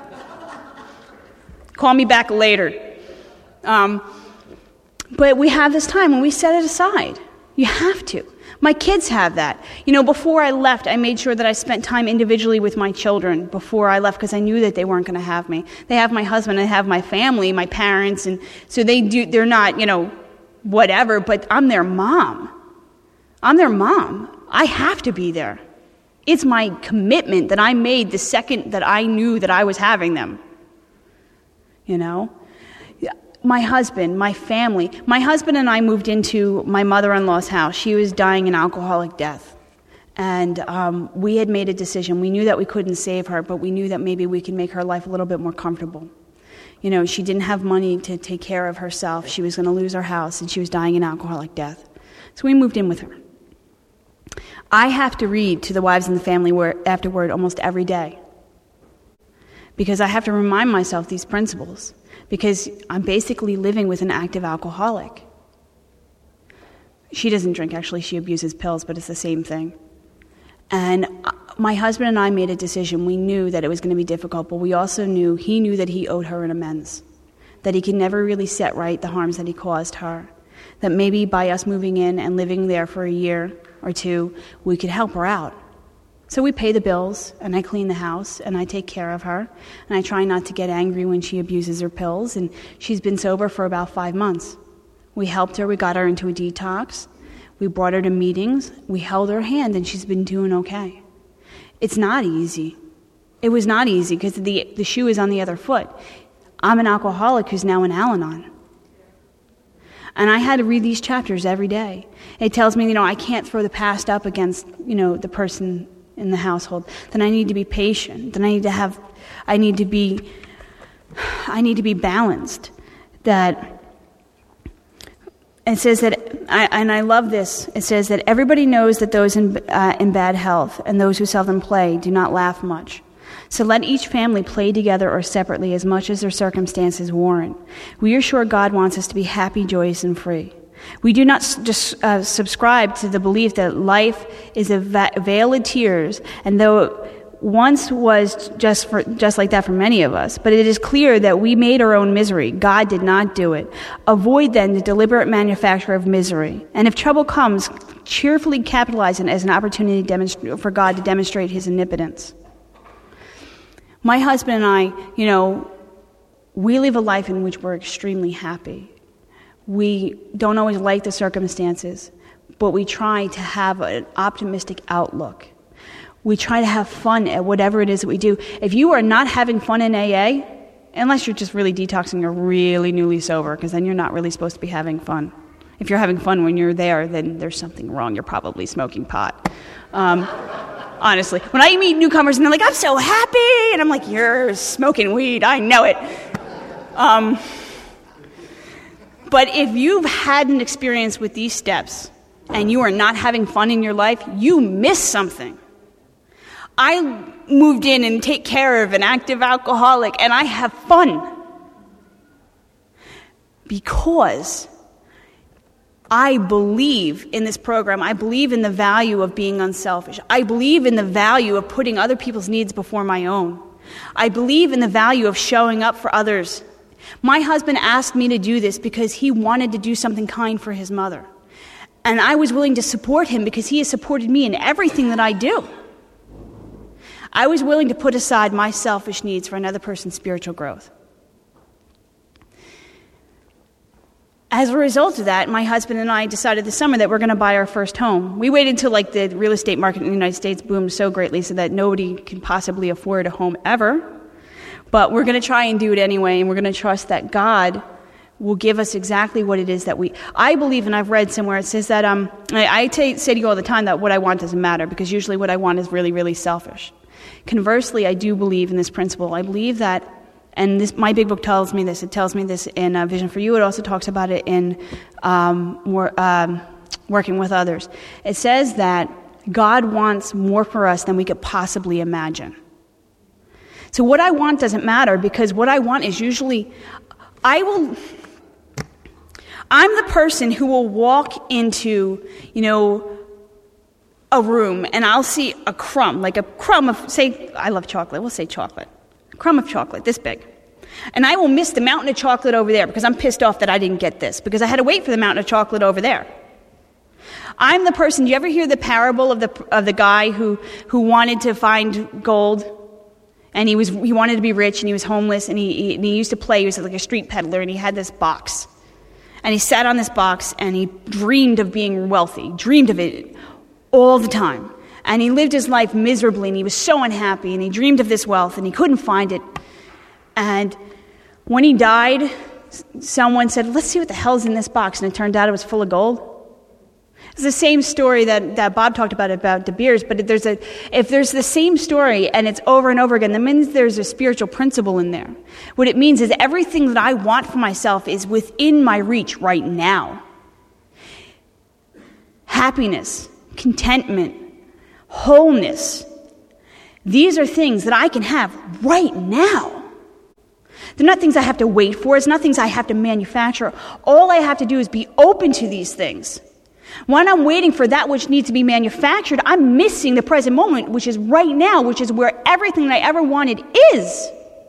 Call me back later. Um, but we have this time and we set it aside. You have to. My kids have that. You know, before I left, I made sure that I spent time individually with my children before I left, because I knew that they weren't going to have me. They have my husband, they have my family, my parents, and so they do, they're not, you know, whatever, but I'm their mom. I'm their mom. I have to be there. It's my commitment that I made the second that I knew that I was having them. You know? My husband, my family. My husband and I moved into my mother-in-law's house. She was dying an alcoholic death. And um, we had made a decision. We knew that we couldn't save her, but we knew that maybe we could make her life a little bit more comfortable. You know, she didn't have money to take care of herself. She was going to lose her house, and she was dying an alcoholic death. So we moved in with her. I have to read to the wives in the family word, afterward almost every day, because I have to remind myself these principles, because I'm basically living with an active alcoholic. She doesn't drink, actually. She abuses pills, but it's the same thing. And my husband and I made a decision. We knew that it was going to be difficult, but we also knew, he knew that he owed her an amends, that he could never really set right the harms that he caused her, that maybe by us moving in and living there for a year or two, we could help her out. So we pay the bills, and I clean the house, and I take care of her, and I try not to get angry when she abuses her pills, and she's been sober for about five months. We helped her. We got her into a detox. We brought her to meetings. We held her hand, and she's been doing okay. It's not easy. It was not easy, because the, the shoe is on the other foot. I'm an alcoholic who's now in Al-Anon. And I had to read these chapters every day. It tells me, you know, I can't throw the past up against, you know, the person in the household. Then I need to be patient. Then I need to have, I need to be, I need to be balanced. That, it says that, I, and I love this, it says that everybody knows that those in, uh, in bad health and those who seldom play do not laugh much. So let each family play together or separately as much as their circumstances warrant. We are sure God wants us to be happy, joyous, and free. We do not just uh, subscribe to the belief that life is a va- veil of tears, and though it once was just for, just like that for many of us, but it is clear that we made our own misery. God did not do it. Avoid then the deliberate manufacture of misery. And if trouble comes, cheerfully capitalize it as an opportunity demonst- for God to demonstrate his omnipotence. My husband and I, you know, we live a life in which we're extremely happy. We don't always like the circumstances, but we try to have an optimistic outlook. We try to have fun at whatever it is that we do. If you are not having fun in A A, unless you're just really detoxing or really newly sober, because then you're not really supposed to be having fun. If you're having fun when you're there, then there's something wrong. You're probably smoking pot. Um, honestly. When I meet newcomers and they're like, I'm so happy, and I'm like, you're smoking weed. I know it. Um... But if you've had an experience with these steps and you are not having fun in your life, you miss something. I moved in and take care of an active alcoholic, and I have fun because I believe in this program. I believe in the value of being unselfish. I believe in the value of putting other people's needs before my own. I believe in the value of showing up for others. My husband asked me to do this because he wanted to do something kind for his mother. And I was willing to support him because he has supported me in everything that I do. I was willing to put aside my selfish needs for another person's spiritual growth. As a result of that, my husband and I decided this summer that we're going to buy our first home. We waited until like the real estate market in the United States boomed so greatly so that nobody can possibly afford a home ever. But we're going to try and do it anyway, and we're going to trust that God will give us exactly what it is that we... I believe, and I've read somewhere, it says that... um, I, I t- say to you all the time that what I want doesn't matter, because usually what I want is really, really selfish. Conversely, I do believe in this principle. I believe that, and this, my big book tells me this. It tells me this in uh, Vision for You. It also talks about it in um, wor- um, Working with Others. It says that God wants more for us than we could possibly imagine. So what I want doesn't matter, because what I want is usually, I will, I'm the person who will walk into, you know, a room and I'll see a crumb, like a crumb of, say, I love chocolate, we'll say chocolate, a crumb of chocolate, this big. And I will miss the mountain of chocolate over there because I'm pissed off that I didn't get this, because I had to wait for the mountain of chocolate over there. I'm the person, do you ever hear the parable of the of the guy who, who wanted to find gold? And he was he wanted to be rich, and he was homeless, and he, he, and he used to play. He was like a street peddler, and he had this box. And he sat on this box, and he dreamed of being wealthy, dreamed of it all the time. And he lived his life miserably, and he was so unhappy, and he dreamed of this wealth, and he couldn't find it. And when he died, someone said, let's see what the hell's in this box. And it turned out it was full of gold. It's the same story that, that Bob talked about, about De Beers, but if there's, a, if there's the same story and it's over and over again, that means there's a spiritual principle in there. What it means is everything that I want for myself is within my reach right now. Happiness, contentment, wholeness, these are things that I can have right now. They're not things I have to wait for. It's not things I have to manufacture. All I have to do is be open to these things. When I'm waiting for that which needs to be manufactured, I'm missing the present moment, which is right now, which is where everything that I ever wanted is.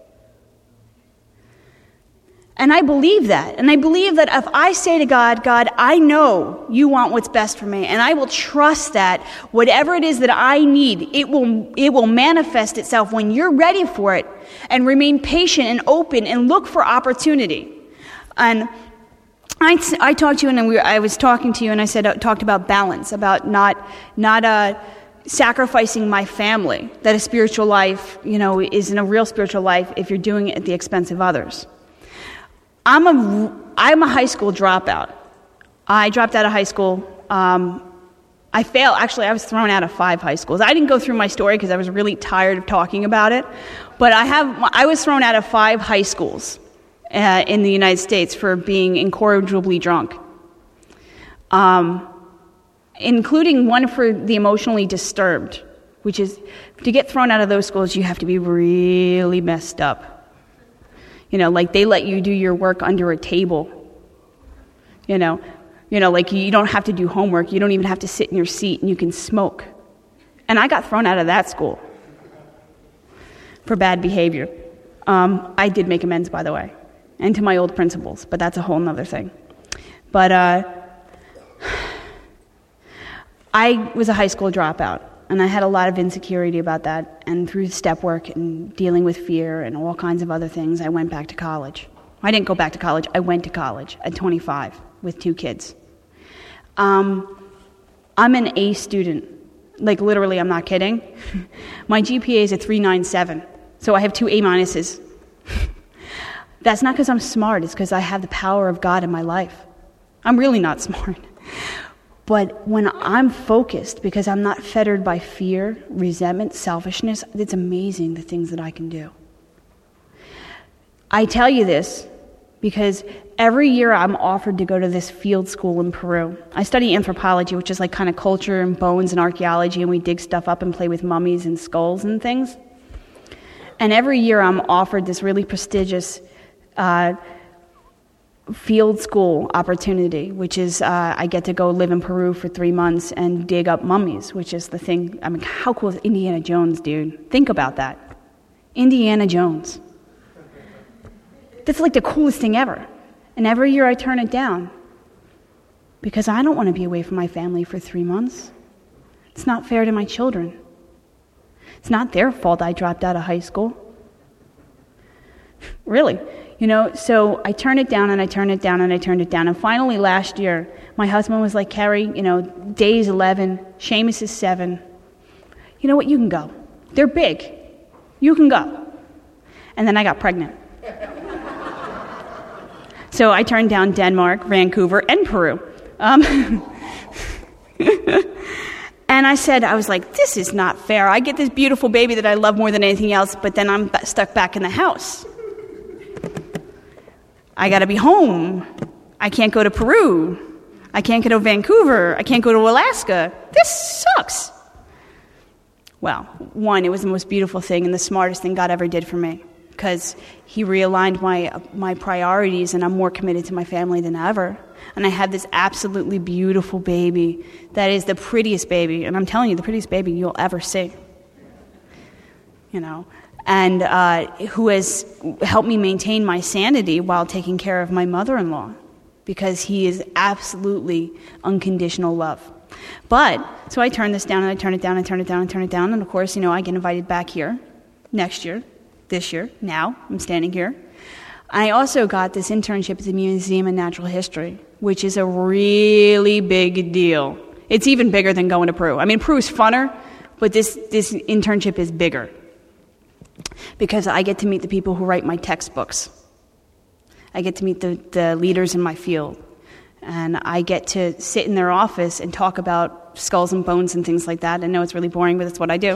And I believe that. And I believe that if I say to God, God, I know you want what's best for me, and I will trust that whatever it is that I need, it will, it will manifest itself when you're ready for it, and remain patient and open and look for opportunity. And I, I talked to you, and we were, I was talking to you, and I said, uh, talked about balance, about not not uh, sacrificing my family. That a spiritual life, you know, isn't a real spiritual life if you're doing it at the expense of others. I'm a I'm a high school dropout. I dropped out of high school. Um, I failed. Actually, I was thrown out of five high schools. I didn't go through my story because I was really tired of talking about it. But I have. I was thrown out of five high schools. Uh, in the United States for being incorrigibly drunk, um, including one for the emotionally disturbed, which is, to get thrown out of those schools, you have to be really messed up. You know, like they let you do your work under a table. You know, you know, like you don't have to do homework. You don't even have to sit in your seat, and you can smoke. And I got thrown out of that school for bad behavior. Um, I did make amends, by the way. And to my old principals, but that's a whole other thing. But uh, I was a high school dropout, and I had a lot of insecurity about that. And through step work and dealing with fear and all kinds of other things, I went back to college. I didn't go back to college. I went to college at twenty-five with two kids. Um, I'm an A student. Like, literally, I'm not kidding. My G P A is a three point nine seven, so I have two A minuses. That's not because I'm smart. It's because I have the power of God in my life. I'm really not smart. But when I'm focused, because I'm not fettered by fear, resentment, selfishness, it's amazing the things that I can do. I tell you this because every year I'm offered to go to this field school in Peru. I study anthropology, which is like kind of culture and bones and archaeology, and we dig stuff up and play with mummies and skulls and things. And every year I'm offered this really prestigious Uh, field school opportunity, which is uh, I get to go live in Peru for three months and dig up mummies, which is the thing. I mean, how cool is Indiana Jones, dude? Think about that. Indiana Jones. That's like the coolest thing ever. And every year I turn it down. because I don't want to be away from my family for three months. It's not fair to my children. It's not their fault I dropped out of high school. Really. You know, so I turned it down and I turned it down and I turned it down. And finally last year, my husband was like, Carrie, you know, day's eleven, Seamus is seven. You know what, you can go. They're big. You can go. And then I got pregnant. So I turned down Denmark, Vancouver, and Peru. Um, and I said, I was like, this is not fair. I get this beautiful baby that I love more than anything else, but then I'm stuck back in the house. I got to be home. I can't go to Peru. I can't go to Vancouver. I can't go to Alaska. This sucks. Well, one, it was the most beautiful thing and the smartest thing God ever did for me, because he realigned my my priorities, and I'm more committed to my family than ever. And I had this absolutely beautiful baby that is the prettiest baby, and I'm telling you, the prettiest baby you'll ever see. You know, and uh, who has helped me maintain my sanity while taking care of my mother-in-law, because he is absolutely unconditional love. But, so I turned this down, and I turned it down, and I turned it down, and turned it down, and of course, you know, I get invited back here next year, this year, now, I'm standing here. I also got this internship at the Museum of Natural History, which is a really big deal. It's even bigger than going to Peru. I mean, Peru is funner, but this, this internship is bigger, because I get to meet the people who write my textbooks. I get to meet the, the leaders in my field. And I get to sit in their office and talk about skulls and bones and things like that. I know it's really boring, but it's what I do.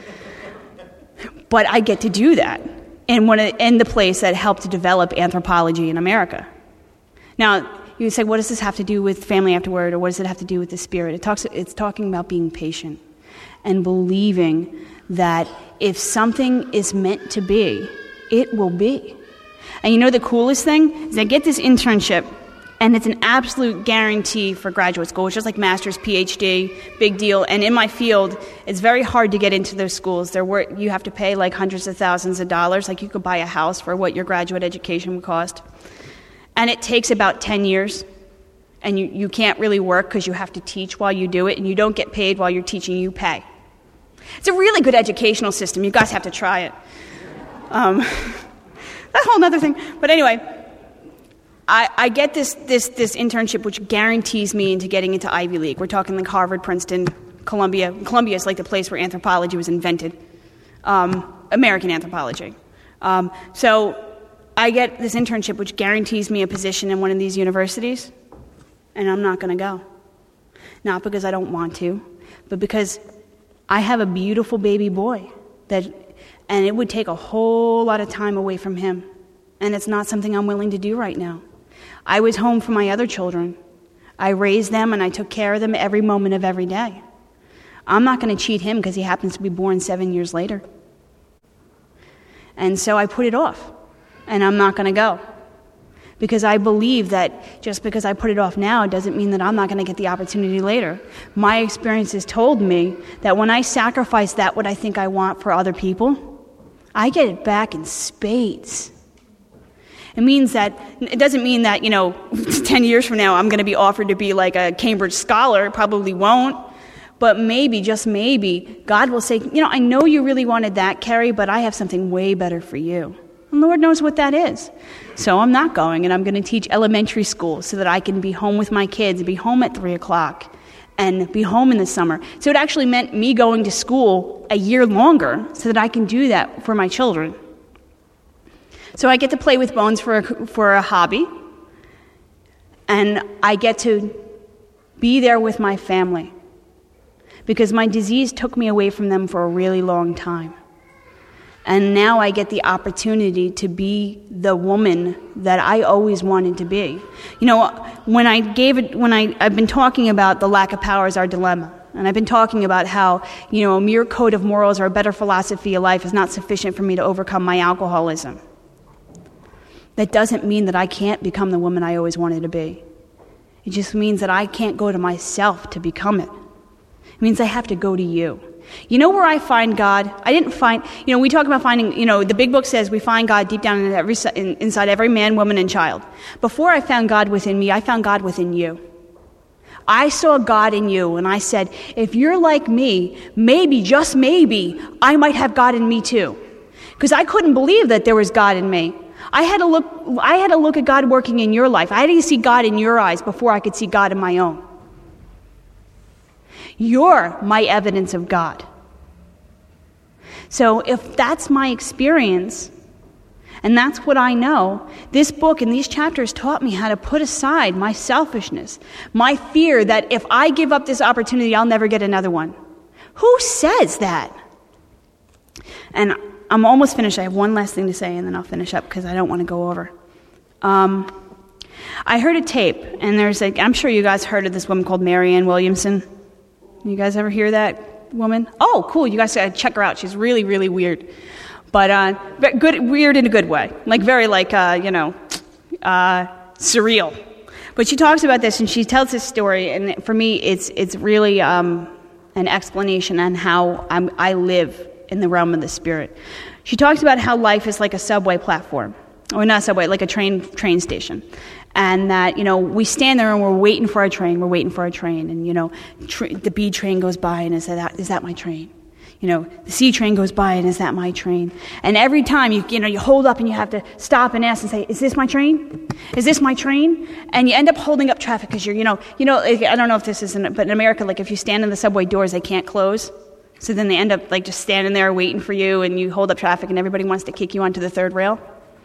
But I get to do that in, one of, in the place that helped to develop anthropology in America. Now, you say, what does this have to do with family afterward, or what does it have to do with the spirit? It talks, it's talking about being patient and believing that if something is meant to be, it will be. And you know the coolest thing is I get this internship, and it's an absolute guarantee for graduate school. It's just like master's, P H D, big deal. And in my field, it's very hard to get into those schools. There were, you have to pay like hundreds of thousands of dollars. Like you could buy a house for what your graduate education would cost. And it takes about ten years. And you, you can't really work because you have to teach while you do it. And you don't get paid while you're teaching, you pay. It's a really good educational system. You guys have to try it. Um, that's a whole other thing. But anyway, I, I get this, this this internship which guarantees me into getting into Ivy League. We're talking like Harvard, Princeton, Columbia. Columbia is like the place where anthropology was invented, um, American anthropology. Um, so I get this internship which guarantees me a position in one of these universities, and I'm not going to go. Not because I don't want to, but because I have a beautiful baby boy, that, and it would take a whole lot of time away from him, and it's not something I'm willing to do right now. I was home for my other children. I raised them and I took care of them every moment of every day. I'm not going to cheat him because he happens to be born seven years later. And so I put it off, and I'm not going to go. Because I believe that just because I put it off now doesn't mean that I'm not going to get the opportunity later. My experience has told me that when I sacrifice that what I think I want for other people, I get it back in spades. It means that, it doesn't mean that, you know, ten years from now I'm going to be offered to be like a Cambridge scholar. Probably won't. But maybe, just maybe, God will say, you know, I know you really wanted that, Carrie, but I have something way better for you. And the Lord knows what that is. So I'm not going, and I'm going to teach elementary school so that I can be home with my kids, be home at three o'clock, and be home in the summer. So it actually meant me going to school a year longer so that I can do that for my children. So I get to play with bones for a, for a hobby, and I get to be there with my family, because my disease took me away from them for a really long time. And now I get the opportunity to be the woman that I always wanted to be. You know, when I gave it, when I, I've been talking about the lack of power is our dilemma. And I've been talking about how, you know, a mere code of morals or a better philosophy of life is not sufficient for me to overcome my alcoholism. That doesn't mean that I can't become the woman I always wanted to be. It just means that I can't go to myself to become it. It means I have to go to you. You know where I find God? I didn't find, you know, we talk about finding, you know, the big book says we find God deep down in every, in, inside every man, woman, and child. Before I found God within me, I found God within you. I saw God in you, and I said, if you're like me, maybe, just maybe, I might have God in me too. Because I couldn't believe that there was God in me. I had to look I had to look at God working in your life. I had to see God in your eyes before I could see God in my own. You're my evidence of God. So if that's my experience, and that's what I know, this book and these chapters taught me how to put aside my selfishness, my fear that if I give up this opportunity, I'll never get another one. Who says that? And I'm almost finished. I have one last thing to say, and then I'll finish up because I don't want to go over. Um, I heard a tape, and there's like, I'm sure you guys heard of this woman called Marianne Williamson. You guys ever hear that woman? Oh, cool. You guys gotta check her out. She's really, really weird. But uh, good, weird in a good way. Like very like, uh, you know, uh, surreal. But she talks about this, and she tells this story, and for me, it's it's really um, an explanation on how I'm, I live in the realm of the spirit. She talks about how life is like a subway platform, or not a subway, like a train train station, and that, you know, we stand there and we're waiting for our train, we're waiting for our train, and, you know, tr- the B train goes by, and is that is that my train? You know, the C train goes by, and is that my train? And every time you you know you hold up and you have to stop and ask and say, is this my train? Is this my train? And you end up holding up traffic because you're you know you know I don't know if this is in, but in America, like if you stand in the subway doors, they can't close. So then they end up like just standing there waiting for you, and you hold up traffic, and everybody wants to kick you onto the third rail.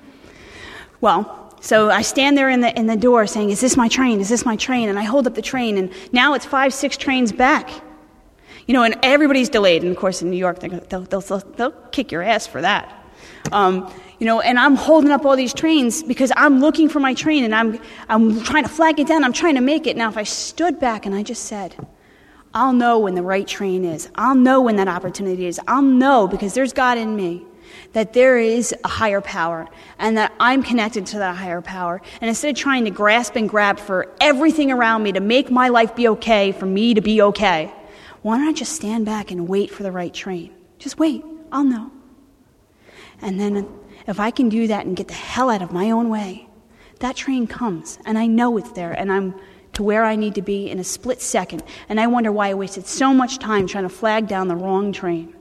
Well, so I stand there in the in the door saying, "Is this my train? Is this my train?" And I hold up the train, and now it's five, six trains back, you know, and everybody's delayed. And of course, in New York, they'll they'll they'll, they'll kick your ass for that, um, you know. And I'm holding up all these trains because I'm looking for my train, and I'm I'm trying to flag it down. I'm trying to make it. Now, if I stood back and I just said, I'll know when the right train is. I'll know when that opportunity is. I'll know, because there's God in me, that there is a higher power and that I'm connected to that higher power. And instead of trying to grasp and grab for everything around me to make my life be okay, for me to be okay, why don't I just stand back and wait for the right train? Just wait. I'll know. And then if I can do that and get the hell out of my own way, that train comes, and I know it's there, and I'm to where I need to be in a split second. And I wonder why I wasted so much time trying to flag down the wrong train.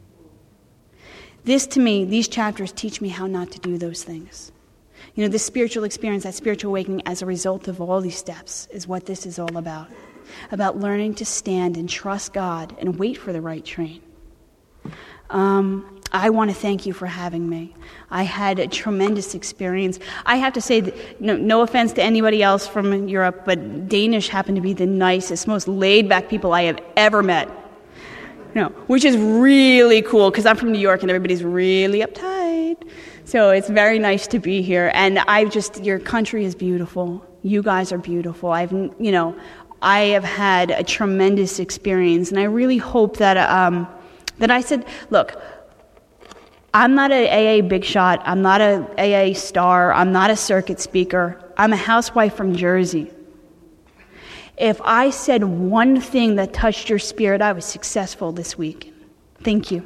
This, to me, these chapters teach me how not to do those things. You know, this spiritual experience, that spiritual awakening as a result of all these steps is what this is all about. About learning to stand and trust God and wait for the right train. Um, I want to thank you for having me. I had a tremendous experience. I have to say, that, no, no offense to anybody else from Europe, but Danish happened to be the nicest, most laid-back people I have ever met. You know, which is really cool, because I'm from New York and everybody's really uptight. So it's very nice to be here. And I just, your country is beautiful. You guys are beautiful. I've, you know, I have had a tremendous experience, and I really hope that, um, that I said, look, I'm not an A A big shot. I'm not an A A star. I'm not a circuit speaker. I'm a housewife from Jersey. If I said one thing that touched your spirit, I was successful this week. Thank you.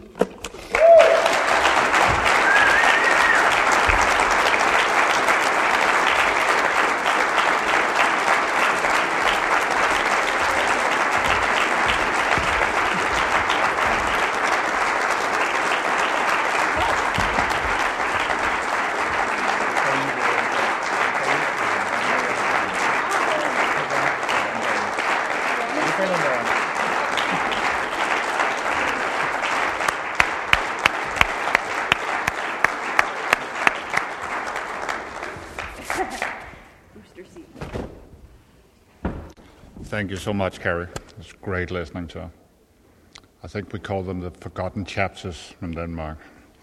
Thank you so much, Carrie. It's great listening to her. I think we call them the forgotten chapters from Denmark.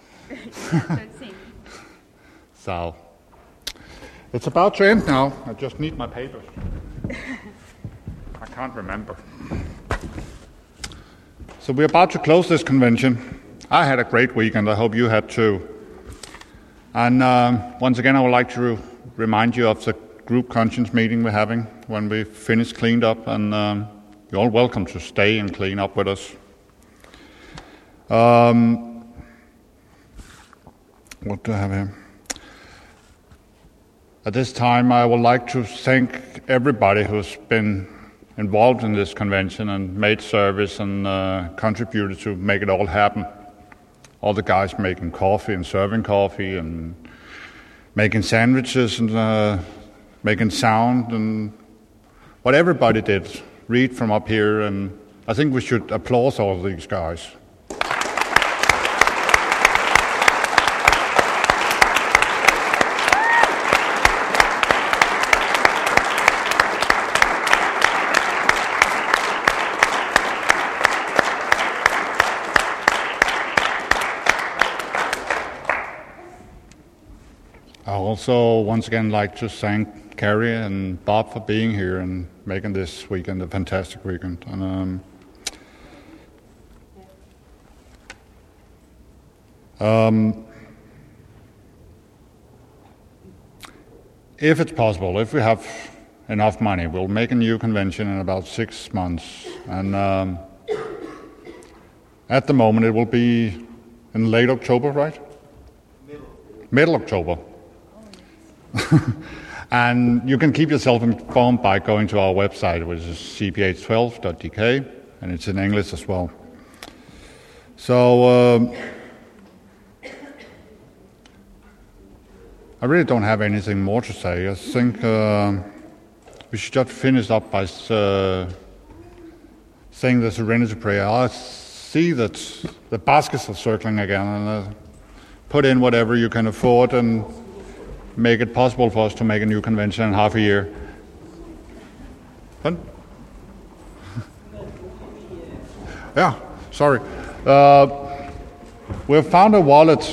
So, it's about to end now. I just need my papers. I can't remember. So we're about to close this convention. I had a great week, and I hope you had too. And um, once again, I would like to remind you of the group conscience meeting we're having when we finish cleaned up, and um, you're all welcome to stay and clean up with us. Um, what do I have here? At this time, I would like to thank everybody who's been involved in this convention and made service and uh, contributed to make it all happen. All the guys making coffee and serving coffee and making sandwiches and uh, making sound and what everybody did. Read from up here, and I think we should applaud all these guys. I also once again like to thank Carrie and Bob for being here and making this weekend a fantastic weekend. And um, um, if it's possible, if we have enough money, we'll make a new convention in about six months. And um, at the moment, it will be in late October, right? Middle. Middle October. And you can keep yourself informed by going to our website, which is c p h twelve dot d k, and it's in English as well. So um, I really don't have anything more to say. I think uh, we should just finish up by uh, saying the Serenity Prayer. I see that the baskets are circling again, and uh, put in whatever you can afford and make it possible for us to make a new convention in half a year. Fun? Yeah, sorry. Uh, we've found a wallet,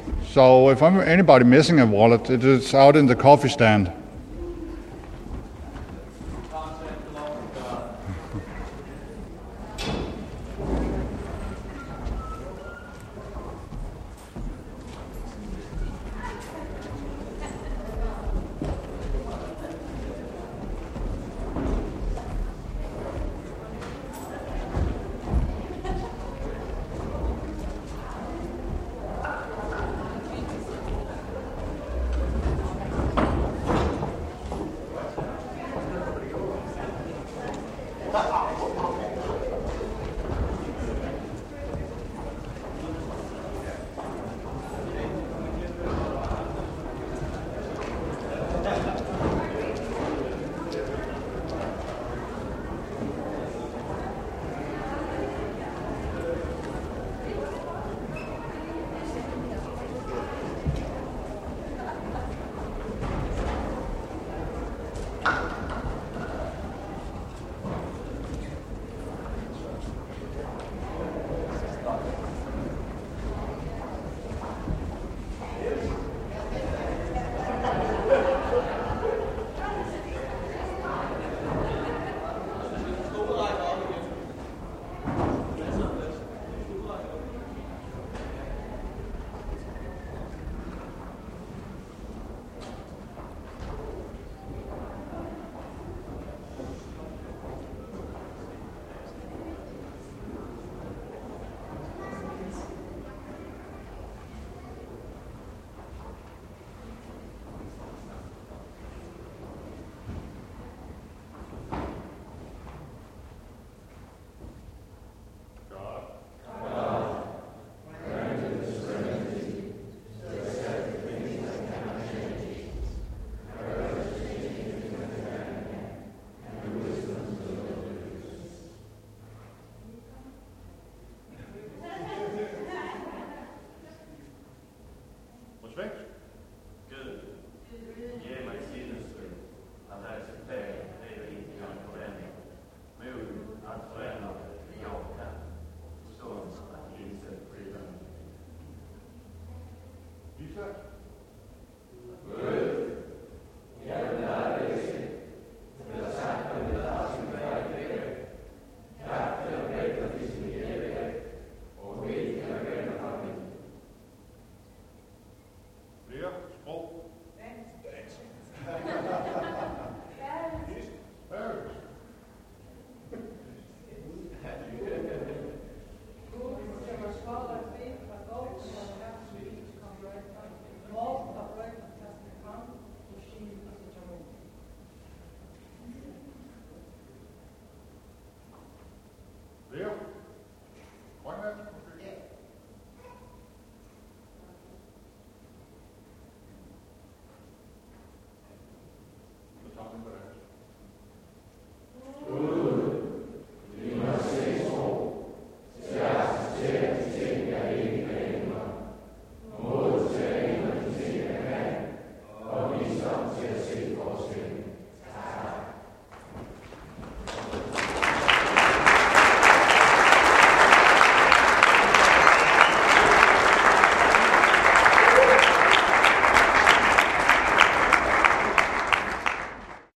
so if I'm anybody missing a wallet, it is out in the coffee stand. Flere sprog